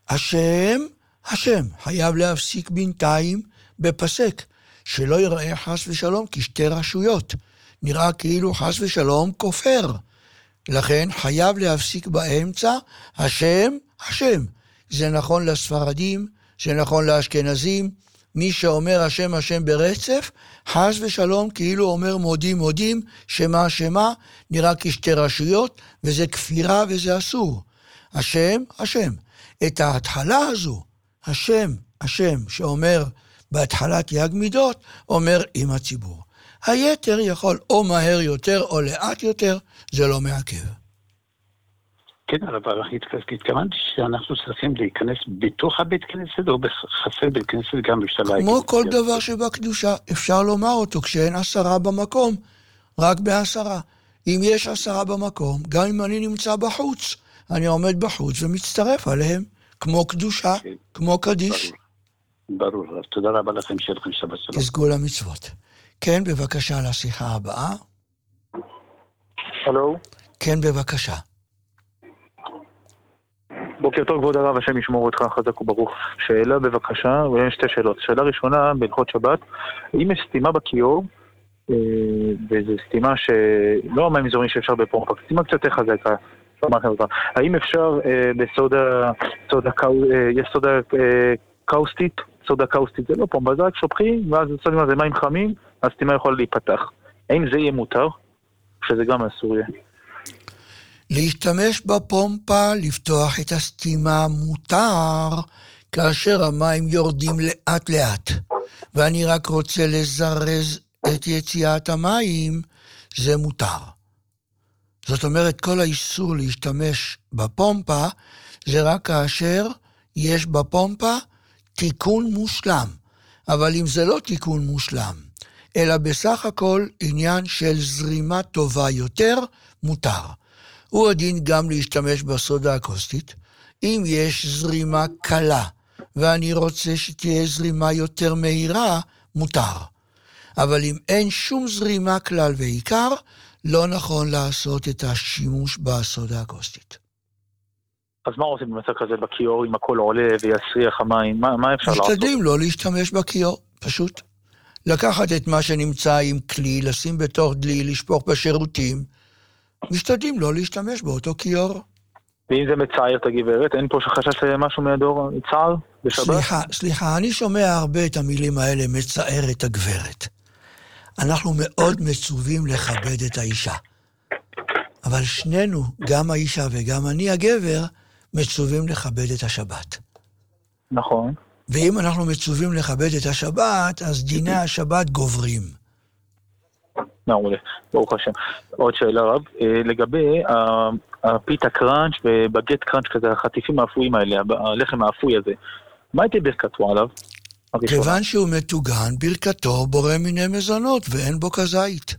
השם חייב להפסיק בינתיים בפסק, שלא יראה חס ושלום כשתי רשויות. נראה כאילו חס ושלום כופר. לכן חייב להפסיק באמצע השם. זה נכון לספרדים, זה נכון לאשכנזים. מי שאומר השם ברצף, חס ושלום כאילו אומר מודים, שמה, נראה כשתי רשויות, וזה כפירה וזה אסור. השם. את ההתחלה הזו, השם שאומר בהתחלת יג מידות, אומר עם הציבור. היתר יכול או מהר יותר או לאט יותר, זה לא מעכב. כן, אבל התכוונתי שאנחנו צריכים להיכנס בתוך הבית כנסת, או בחצר בית כנסת גם בשלב. כמו כל דבר שבקדושה, אפשר לומר אותו כשאין 10 במקום, רק ב10. אם יש 10 במקום, גם אם אני נמצא בחוץ, אני עומד בחוץ ומצטרף עליהם, כמו קדושה, כמו קדיש. ברור, תודה רבה לכם, שיהיה לכם שבת שלום. תזכו למצוות. כן, בבקשה לשיחה הבאה. הלו? כן, בבקשה. בוקר טוב, כבוד הרב, השם ישמור אותך חזק וברוך. שאלה בבקשה, ויש 2 שאלות. שאלה ראשונה, בהלכות שבת, אם יש סתימה בכיור, וזו סתימה שלא המים זורמים שאפשר בפומפה, סתימה קצת חזקה, האם אפשר יש סודה קאוסטית, סודה קאוסטית זה לא פומפה, זה רק שופכים, ואז סודה זה מים חמים, הסתימה יכולה להיפתח. האם זה יהיה מותר? שזה גם אסור יהיה. להשתמש בפומפה, לפתוח את הסתימה מותר, כאשר המים יורדים לאט לאט. ואני רק רוצה לזרז את יציאת המים, זה מותר. זאת אומרת, כל האיסור להשתמש בפומפה, זה רק כאשר יש בפומפה תיקון מושלם. אבל אם זה לא תיקון מושלם, אלא בסך הכל עניין של זרימה טובה יותר, מותר. הוא הדין גם להשתמש בסודה הקוסטית. אם יש זרימה קלה, ואני רוצה שתהיה זרימה יותר מהירה, מותר. אבל אם אין שום זרימה כלל ועיקר, לא נכון לעשות את השימוש בסודה הקוסטית. אז מה עושים במצב כזה בכיור, אם הכל עולה ויסריח המים? מה אפשר לעשות? משתדלים לא להשתמש בכיור, פשוט. לקחת את מה שנמצא עם כלי, לשים בתוך דלי, לשפוך בשירותים, משתדלים לא להשתמש באותו כיור. ואם זה מצער את הגברת, אין פה חשש משהו מהדור צער בשבת? סליחה, אני שומע הרבה את המילים האלה, מצער את הגברת. אנחנו מאוד מצווים לכבד את האישה. אבל שנינו, גם האישה וגם אני הגבר, מצווים לכבד את השבת. נכון. ואם אנחנו מצווים לכבד את השבת, אז דיני השבת גוברים. מעולה, ברוך השם. עוד שאלה רב, לגבי הפיתה קראנץ' ובגט קראנץ' כזה, החטיפים האפויים האלה, הלחם האפוי הזה, מה הייתי ברכתו עליו? כיוון שהוא מטוגן, ברכתו בורא מיני מזונות, ואין בו כזית.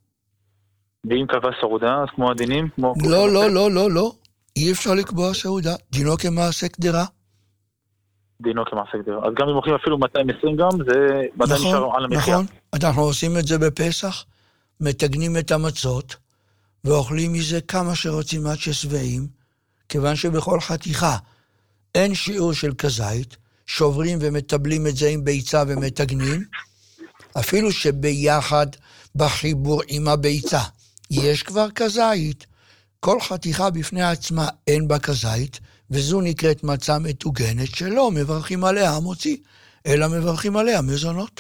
ואם קבע סעודה, אז כמו הדינים? לא. אי אפשר לקבוע סעודה. דינו כמעשה קדרה. דינו כמעשה קדרה. אז גם אם אוכלים אפילו 220 גרם, זה עדיין נשאר על המחיה. נכון. אנחנו עושים את זה בפסח, מתגנים את המצות, ואוכלים מזה כמה שרוצים עד ששבעים, כיוון שבכל חתיכה אין שיעור של כזית, שוברים ומטבלים את זה עם ביצה ומתגנים, אפילו שביחד בחיבור עם הביצה יש כבר כזית, כל חתיכה בפני עצמה אין בה כזית, וזו נקראת מצה מתוגנת שלא מברכים עליה המוציא, אלא מברכים עליה מזונות.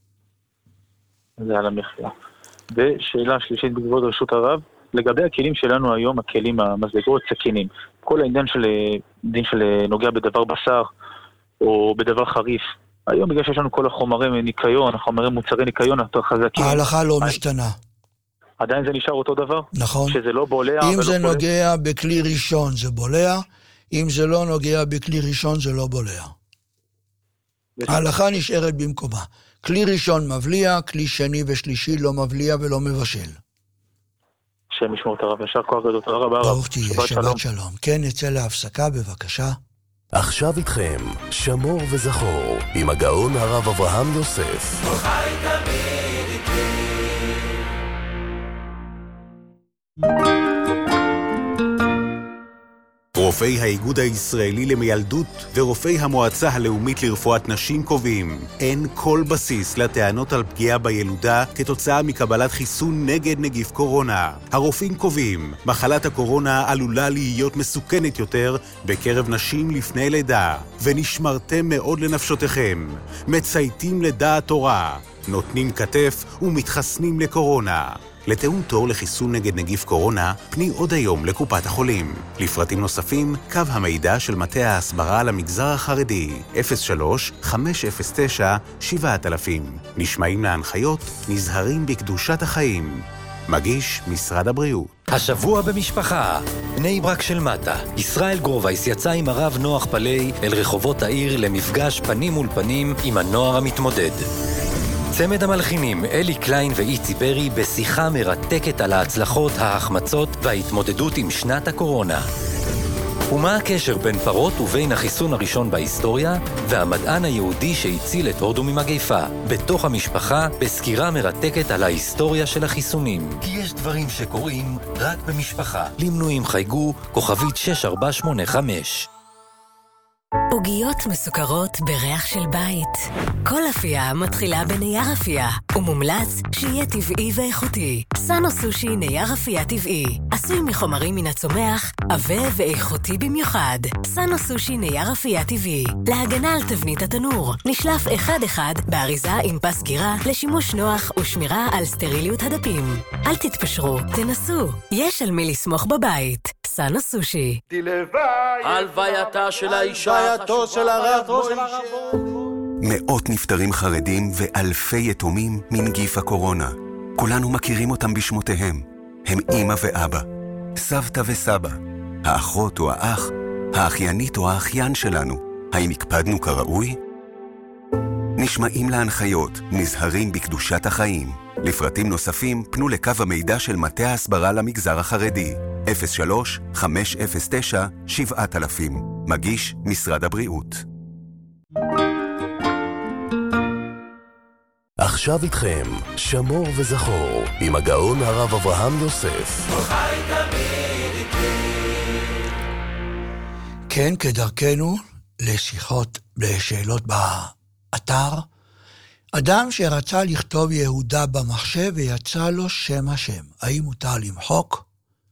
זה על המחיה. ושאלה שלישית בכבוד רשות הרב, לגבי הכלים שלנו היום, הכלים המזלגות, סכינים, כל העניין של נוגע בדבר בשר, או בדבר חריף. היום בגלל שיש לנו כל החומרי ניקיון, החומרי מוצרי ניקיון יותר חזקים. ההלכה לא משתנה. עדיין זה נשאר אותו דבר? נכון. שזה לא בולע אם זה נוגע בכלי ראשון זה בולע, אם זה לא נוגע בכלי ראשון זה לא בולע. ההלכה נשארת במקומה. כלי ראשון מבליע, כלי שני ושלישי לא מבליע ולא מבשל. שם ישמור את הרב, ישר כוח גדול, תודה רבה. ברוך תהיה, שבת שלום. כן, נצא להפסקה בבקשה. עכשיו איתכם, שמור וזכור, עם הגאון הרב אברהם יוסף. חי תמיד איתי. רופאי האיגוד הישראלי למיילדות ורופאי המועצה הלאומית לרפואת נשים קובעים, אין כל בסיס לטענות על פגיעה בילודה כתוצאה מקבלת חיסון נגד נגיף קורונה. הרופאים קובעים, מחלת הקורונה עלולה להיות מסוכנת יותר בקרב נשים לפני לידה, ונשמרתם מאוד לנפשותיכם. מצייתים לדעת תורה, נותנים כתף ומתחסנים לקורונה. לתאום תור לחיסון נגד נגיף קורונה, פני עוד היום לקופת החולים. לפרטים נוספים, קו המידע של מטה ההסברה למגזר החרדי, 03-509-7000. נשמעים להנחיות, נזהרים בקדושת החיים. מגיש משרד הבריאות. השבוע במשפחה, בני ברק של מטה. ישראל גרובייס יצא עם הרב נוח פלי אל רחובות העיר למפגש פנים מול פנים עם הנוער המתמודד. צמד המלחינים אלי קליין ואיצי ברי בשיחה מרתקת על ההצלחות, ההחמצות וההתמודדות עם שנת הקורונה. ומה הקשר בין פרות ובין החיסון הראשון בהיסטוריה והמדען היהודי שהציל את הודו ממגפה? בתוך המשפחה, בסקירה מרתקת על ההיסטוריה של החיסונים. כי יש דברים שקורים רק במשפחה. למנויים חייגו, כוכבית 6485. עוגיות מסוכרות בריח של בית. כל אפייה מתחילה בנייר אפייה, ומומלץ שיהיה טבעי ואיכותי. סאנו סושי נייר אפייה טבעי, עשוי מחומרים מן הצומח, עבה ואיכותי במיוחד. סאנו סושי נייר אפייה טבעי, להגנה על תבנית התנור, נשלף אחד באריזה עם פס גירה, לשימוש נוח ושמירה על סטריליות הדפים. אל תתפשרו, תנסו, יש על מי לסמוך בבית. סאנו סושי. הלווייתה של האישה, הלווייתו של הרב מוישה. מאות נפטרים חרדים ואלפי יתומים מנגיף הקורונה. כולנו מכירים אותם בשמותיהם. הם אמא ואבא, סבתא וסבא, האחות או האח, האחיינית או האחיין שלנו. האם הקפדנו כראוי? נשמעים להנחיות, נזהרים בקדושת החיים. לפרטים נוספים פנו לקו המידע של מטה ההסברה למגזר החרדי. 03-509-7000. מגיש משרד הבריאות. עכשיו איתכם, שמור וזכור, עם הגאון הרב אברהם יוסף. כן, כדרכנו לשאלות באתר. אדם שרצה לכתוב יהודה במחשב ויצא לו שם השם. האם מותר למחוק?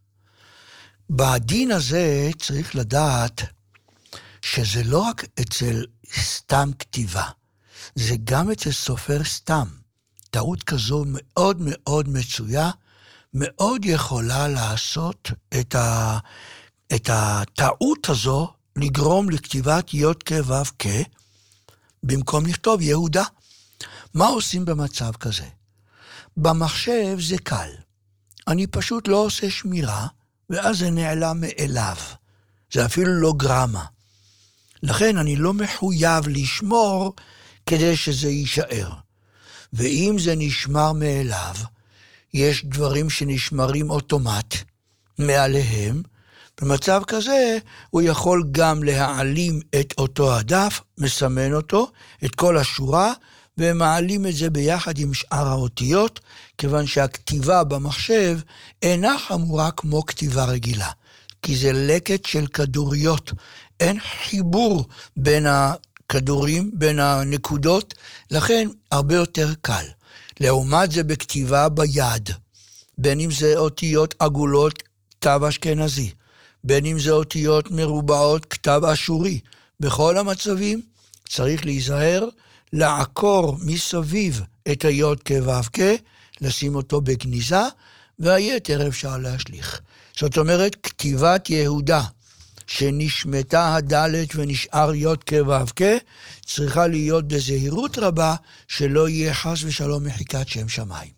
בדין הזה צריך לדעת שזה לא רק אצל סתם כתיבה, זה גם אצל סופר סתם. טעות כזו מאוד מאוד מצויה, מאוד יכולה לעשות את הטעות הזו, לגרום לכתיבת יוד כו' כ', במקום לכתוב יהודה. מה עושים במצב כזה? במחשב זה קל. אני פשוט לא עושה שמירה, ואז זה נעלם מאליו. זה אפילו לא גרמה. לכן אני לא מחויב לשמור כדי שזה יישאר. ואם זה נשמר מאליו, יש דברים שנשמרים אוטומט מעליהם. במצב כזה הוא יכול גם להעלים את אותו הדף, מסמן אותו, את כל השורה, ומעלים את זה ביחד עם שאר האותיות, כיוון שהכתיבה במחשב אינה חמורה כמו כתיבה רגילה. כי זה לקט של כדוריות. אין חיבור בין הכדורים, בין הנקודות, לכן הרבה יותר קל. לעומת זה בכתיבה ביד, בין אם זה אותיות עגולות, כתב אשכנזי, בין אם זה אותיות מרובעות, כתב אשורי. בכל המצבים צריך להיזהר, לעקור מסביב את היוד כו' כ', לשים אותו בגניזה, והיתר אפשר להשליך. זאת אומרת, כתיבת יהודה, שנשמתה הדלת ונשאר יוד כו' כ', צריכה להיות בזהירות רבה, שלא יהיה חס ושלום מחיקת שם שמיים.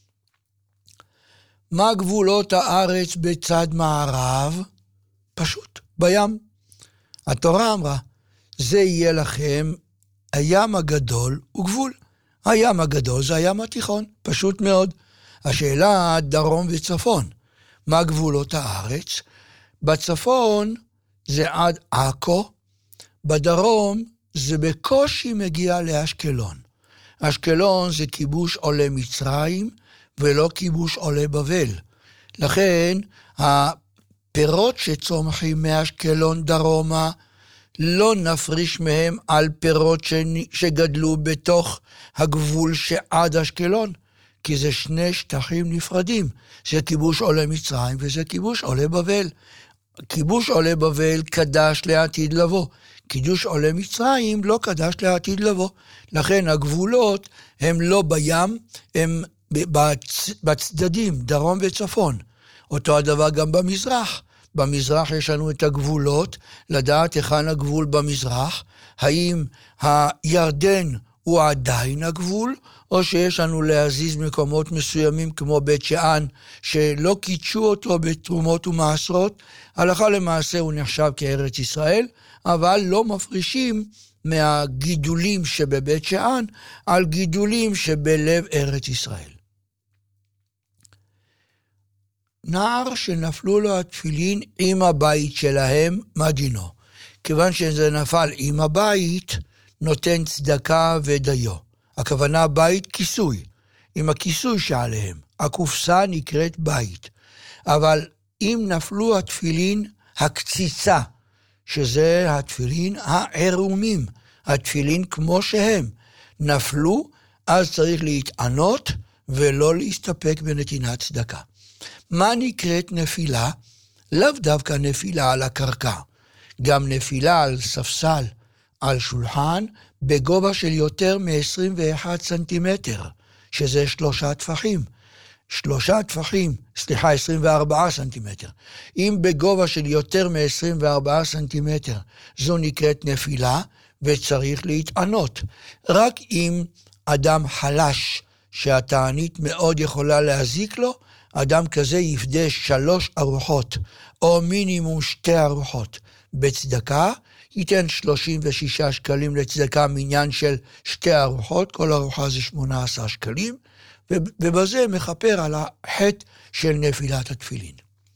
מה גבולות הארץ בצד מערב? פשוט, בים. התורה אמרה, זה יהיה לכם, הים הגדול הוא גבול. הים הגדול זה הים התיכון, פשוט מאוד. השאלה, דרום וצפון. מה גבולות הארץ? בצפון זה עד עכו, בדרום זה בקושי מגיע לאשקלון. אשקלון זה כיבוש עולי מצרים, ולא כיבוש עולי בבל. לכן, הפירות שצומחים מאשקלון דרומה, לא נפריש מהם על פירות שגדלו בתוך הגבול שעד אשקלון, כי זה שני שטחים נפרדים. זה כיבוש עולי מצרים וזה כיבוש עולי בבל. כיבוש עולי בבל קדש לעתיד לבוא. קידוש עולי מצרים לא קדש לעתיד לבוא. לכן הגבולות הם לא בים, הם בצדדים, דרום וצפון. אותו הדבר גם במזרח. במזרח יש לנו את הגבולות, לדעת היכן הגבול במזרח, האם הירדן הוא עדיין הגבול, או שיש לנו להזיז מקומות מסוימים כמו בית שאן, שלא קידשו אותו בתרומות ומעשרות, הלכה למעשה הוא נחשב כארץ ישראל, אבל לא מפרישים מהגידולים שבבית שאן על גידולים שבלב ארץ ישראל. נער שנפלו לו התפילין עם הבית שלהם, מה דינו? כיוון שזה נפל עם הבית, נותן צדקה ודיו. הכוונה בית כיסוי, עם הכיסוי שעליהם. הקופסה נקראת בית. אבל אם נפלו התפילין הקציצה, שזה התפילין העירומים, התפילין כמו שהם, נפלו, אז צריך להתענות ולא להסתפק בנתינת צדקה. מה נקראת נפילה? לאו דווקא נפילה על הקרקע, גם נפילה על ספסל, על שולחן, בגובה של יותר מ-21 סנטימטר, שזה 3 טפחים. 24 סנטימטר. אם בגובה של יותר מ-24 סנטימטר, זו נקראת נפילה, וצריך להתענות. רק אם אדם חלש, שהתענית מאוד יכולה להזיק לו, אדם כזה יפדה 3 ארוחות, או מינימום 2 ארוחות. בצדקה, ייתן 36 שקלים לצדקה מניין של 2 ארוחות, כל ארוחה זה 18 שקלים, ובזה מכפר על החטא של נפילת התפילין.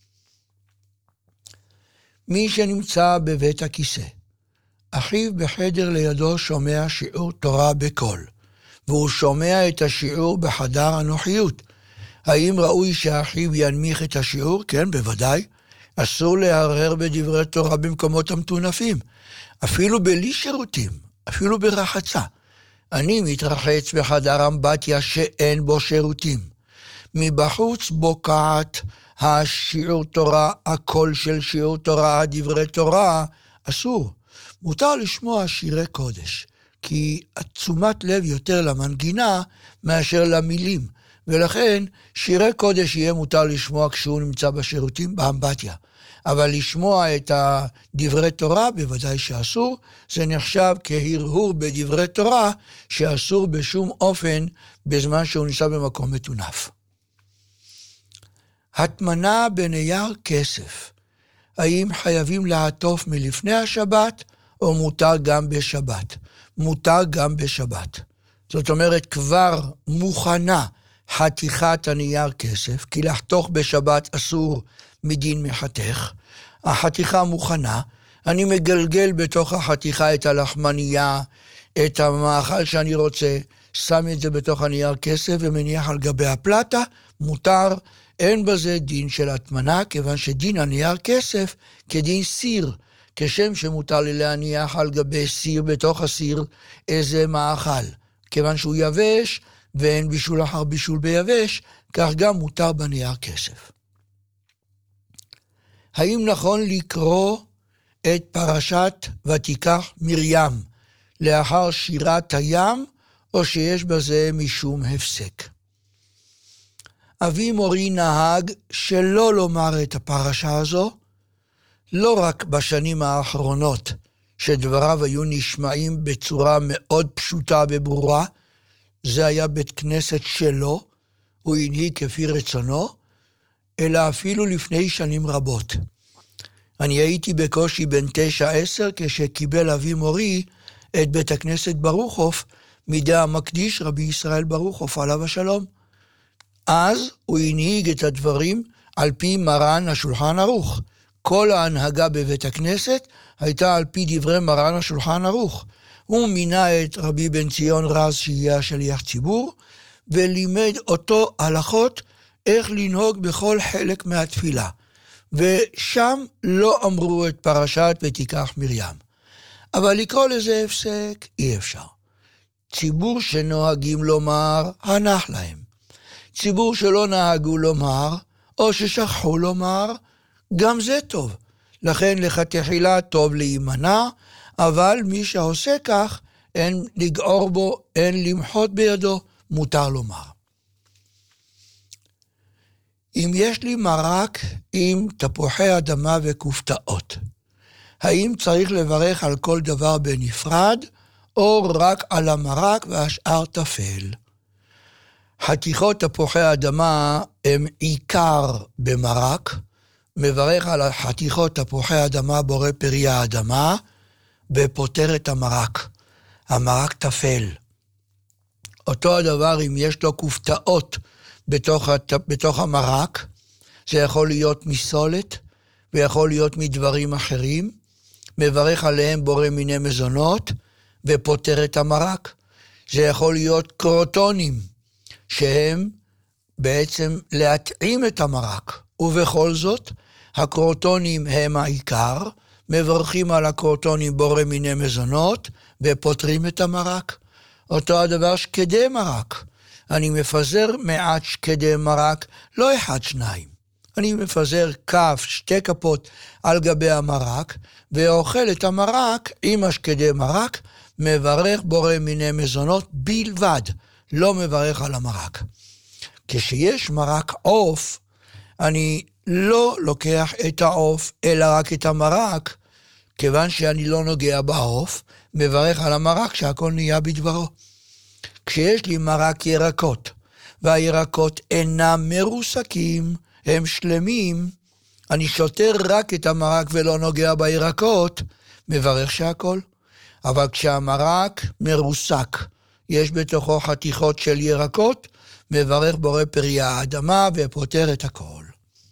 מי שנמצא בבית הכיסא, אחיו בחדר לידו שומע שיעור תורה בקול, והוא שומע את השיעור בחדר הנוחיות. האם ראוי שאחיו ינמיך את השיעור? כן, בוודאי. אסור להרהר בדברי תורה במקומות המטונפים, אפילו בלי שירותים, אפילו ברחצה. אני מתרחץ בחדר אמבטיה שאין בו שירותים. מבחוץ בוקעת השיעור תורה, הקול של שיעור תורה, דברי תורה, אסור. מותר לשמוע שירי קודש, כי תשומת לב יותר למנגינה מאשר למילים, ולכן שירי קודש יהיה מותר לשמוע כשהוא נמצא בשירותים באמבטיה. אבל לשמוע את דברי תורה בוודאי שאסור, זה נחשב כהרהור בדברי תורה שאסור בשום אופן בזמן שהוא נמצא במקום מטונף. הטמנה בנייר כסף, האם חייבים לעטוף מלפני השבת או מותר גם בשבת? מותר גם בשבת. זאת אומרת כבר מוכנה חתיכת הנייר כסף, כי לחתוך בשבת אסור מדין מחתך. החתיכה מוכנה, אני מגלגל בתוך החתיכה את הלחמנייה, את המאכל שאני רוצה, שם את זה בתוך הנייר כסף ומניח על גבי הפלטה, מותר, אין בזה דין של הטמנה, כיוון שדין הנייר כסף כדין סיר, כשם שמותר לי להניח על גבי סיר, בתוך הסיר איזה מאכל, כיוון שהוא יבש ואין בישול אחר בישול ביבש, כך גם מותר בנייר כסף. האם נכון לקרוא את פרשת ותיקח מרים לאחר שירת הים, או שיש בזה משום הפסק? אבי מורי נהג שלא לומר את הפרשה הזו, לא רק בשנים האחרונות, שדבריו היו נשמעים בצורה מאוד פשוטה וברורה, זה היה בית כנסת שלו, הוא הנהיג כפי רצונו, אלא אפילו לפני שנים רבות. אני הייתי בקושי בן 9-10 כשקיבל אבי מורי את בית הכנסת ברוכוף מידי המקדיש רבי ישראל ברוכוף עליו השלום. אז הוא הנהיג את הדברים על פי מרן השולחן ערוך. כל ההנהגה בבית הכנסת הייתה על פי דברי מרן השולחן ערוך. הוא מינה את רבי בן ציון רז שיהיה שליח ציבור, ולימד אותו הלכות איך לנהוג בכל חלק מהתפילה. ושם לא אמרו את פרשת ותיקח מרים. אבל לקרוא לזה הפסק אי אפשר. ציבור שנוהגים לומר, הנח להם. ציבור שלא נהגו לומר, או ששכחו לומר, גם זה טוב. לכן לכתחילה טוב להימנע, אבל מי שעושה כך, אין לגעור בו, אין למחות בידו, מותר לומר. אם יש לי מרק עם תפוחי אדמה וכופתאות, האם צריך לברך על כל דבר בנפרד, או רק על המרק והשאר תפל? חתיכות תפוחי האדמה הם עיקר במרק, מברך על חתיכות תפוחי האדמה בורא פרי האדמה, ופותר את המרק. המרק תפל. אותו הדבר אם יש לו כופתאות בתוך המרק, זה יכול להיות מסולת, ויכול להיות מדברים אחרים, מברך עליהם בורא מיני מזונות, ופותר את המרק. זה יכול להיות קרוטונים, שהם בעצם להתאים את המרק. ובכל זאת, הקרוטונים הם העיקר, מברכים על הקרוטונים בורא מיני מזונות, ופותרים את המרק. אותו הדבר שקדי מרק. אני מפזר מעט שקדי מרק, לא 1-2. אני מפזר כף, 2 כפות על גבי המרק, ואוכל את המרק עם השקדי מרק, מברך בורא מיני מזונות בלבד, לא מברך על המרק. כשיש מרק עוף, אני לא לוקח את העוף, אלא רק את המרק, כיוון שאני לא נוגע בעוף, מברך על המרק שהכל נהיה בדברו. כשיש לי מרק ירקות, והירקות אינם מרוסקים, הם שלמים, אני שוטר רק את המרק ולא נוגע בירקות, מברך שהכל. אבל כשהמרק מרוסק, יש בתוכו חתיכות של ירקות, מברך בורא פרי האדמה ופותר את הכל.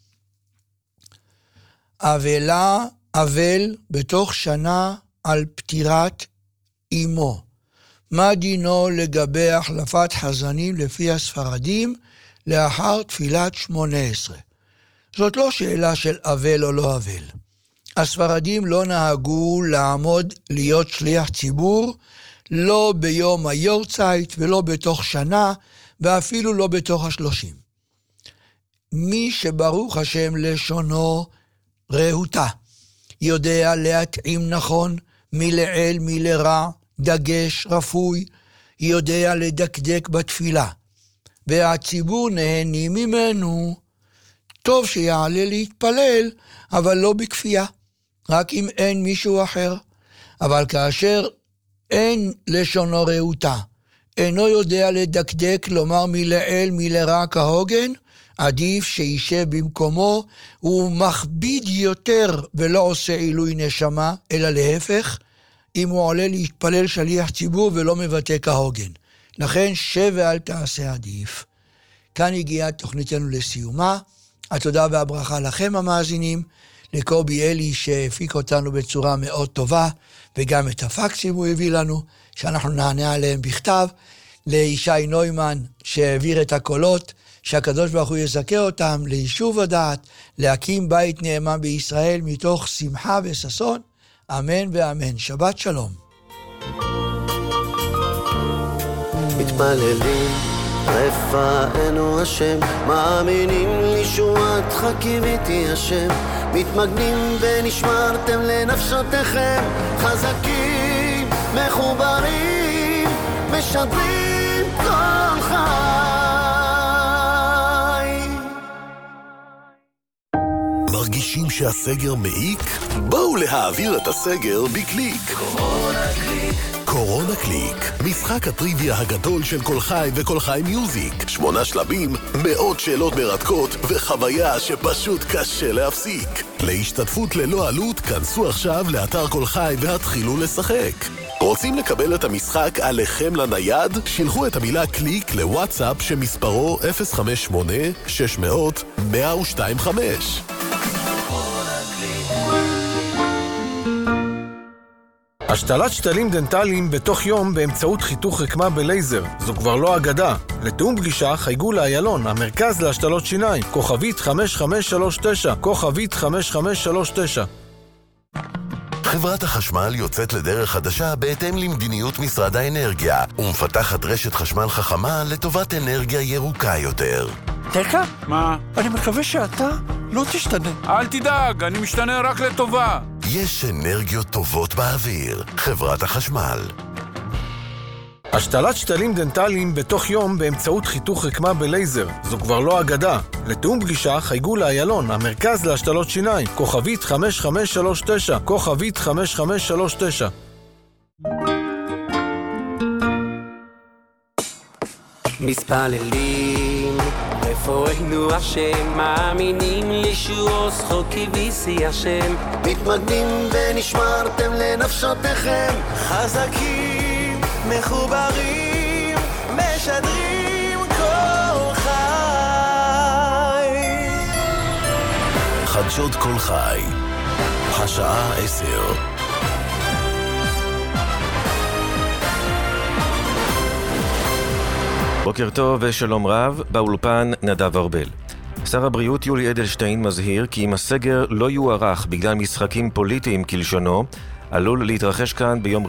אבל בתוך שנה על פטירת אמו. מה דינו לגבי החלפת חזנים לפי הספרדים לאחר תפילת 18? זאת לא שאלה של אבל או לא אבל. הספרדים לא נהגו לעמוד להיות שליח ציבור, לא ביום היורצייט ולא בתוך שנה, ואפילו לא בתוך 30. מי שברוך השם לשונו רהותה, יודע להתאים נכון מלעיל מלרע, דגש רפוי, יודע לדקדק בתפילה, והציבור נהנים ממנו. טוב שיעלה להתפלל, אבל לא בכפייה, רק אם אין מישהו אחר. אבל כאשר אין לשונו רהותה, אינו יודע לדקדק, לומר מלעיל מלרע כהוגן, עדיף שישב במקומו, הוא מכביד יותר ולא עושה עילוי נשמה, אלא להפך, אם הוא עולה להתפלל שליח ציבור ולא מבטא כהוגן. לכן שב ואל תעשה עדיף. כאן הגיעה תוכניתנו לסיומה. התודה והברכה לכם המאזינים, לקובי אלי שהפיק אותנו בצורה מאוד טובה, וגם את הפקסים הוא הביא לנו, שאנחנו נענה עליהם בכתב, לישי נוימן שהעביר את הקולות, שהקדוש ברוך הוא יזכה אותם ליישוב הדעת, להקים בית נאמן בישראל מתוך שמחה וששון, אמן ואמן. שבת שלום. מתפללים רפאנו השם, מאמינים לישועתך קיוויתי השם, מתמגנים ונשמרתם לנפשותיכם, חזקים מחוברים משדרים כל חי. מרגישים שהסגר מעיק? בואו להעביר את הסגר בקליק. קורונה קליק, משחק הטריוויה הגדול של כל חי וכל חי מיוזיק. 8 שלבים, מאות שאלות מרתקות וחוויה שפשוט קשה להפסיק. להשתתפות ללא עלות, כנסו עכשיו לאתר כל חי והתחילו לשחק. רוצים לקבל את המשחק עליכם לנייד? שילחו את המילה קליק לוואטסאפ שמספרו 058-600-1025. השתלת שתלים דנטליים בתוך יום באמצעות חיתוך רקמה בלייזר. זו כבר לא אגדה. לתאום פגישה חייגו לאיילון, המרכז להשתלות שיניים, כוכבית 5539, כוכבית 5539. חברת החשמל יוצאת לדרך חדשה בהתאם למדיניות משרד האנרגיה, ומפתחת רשת חשמל חכמה לטובת אנרגיה ירוקה יותר. תקה? מה? אני מקווה שאתה לא תשתנה. אל תדאג, אני משתנה רק לטובה. יש אנרגיות טובות באוויר. חברת החשמל. השתלת שתלים דנטליים בתוך יום באמצעות חיתוך רקמה בלייזר. זו כבר לא אגדה. לתאום פגישה חייגו לאיילון, המרכז להשתלות שיניים, כוכבית 5539, כוכבית 5539. מתפללים רפואנו השם, מאמינים לישועו זכוקי ויסי השם, מתמגנים ונשמרתם לנפשותיכם, חזקים, מחוברים, משדרים כל חי. חדשות כל חי, השעה 10. בוקר טוב ושלום רב, באולפן נדב ארבל. שר הבריאות יולי אדלשטיין מזהיר כי אם הסגר לא יוארך בגלל משחקים פוליטיים כלשונו, עלול להתרחש כאן ביום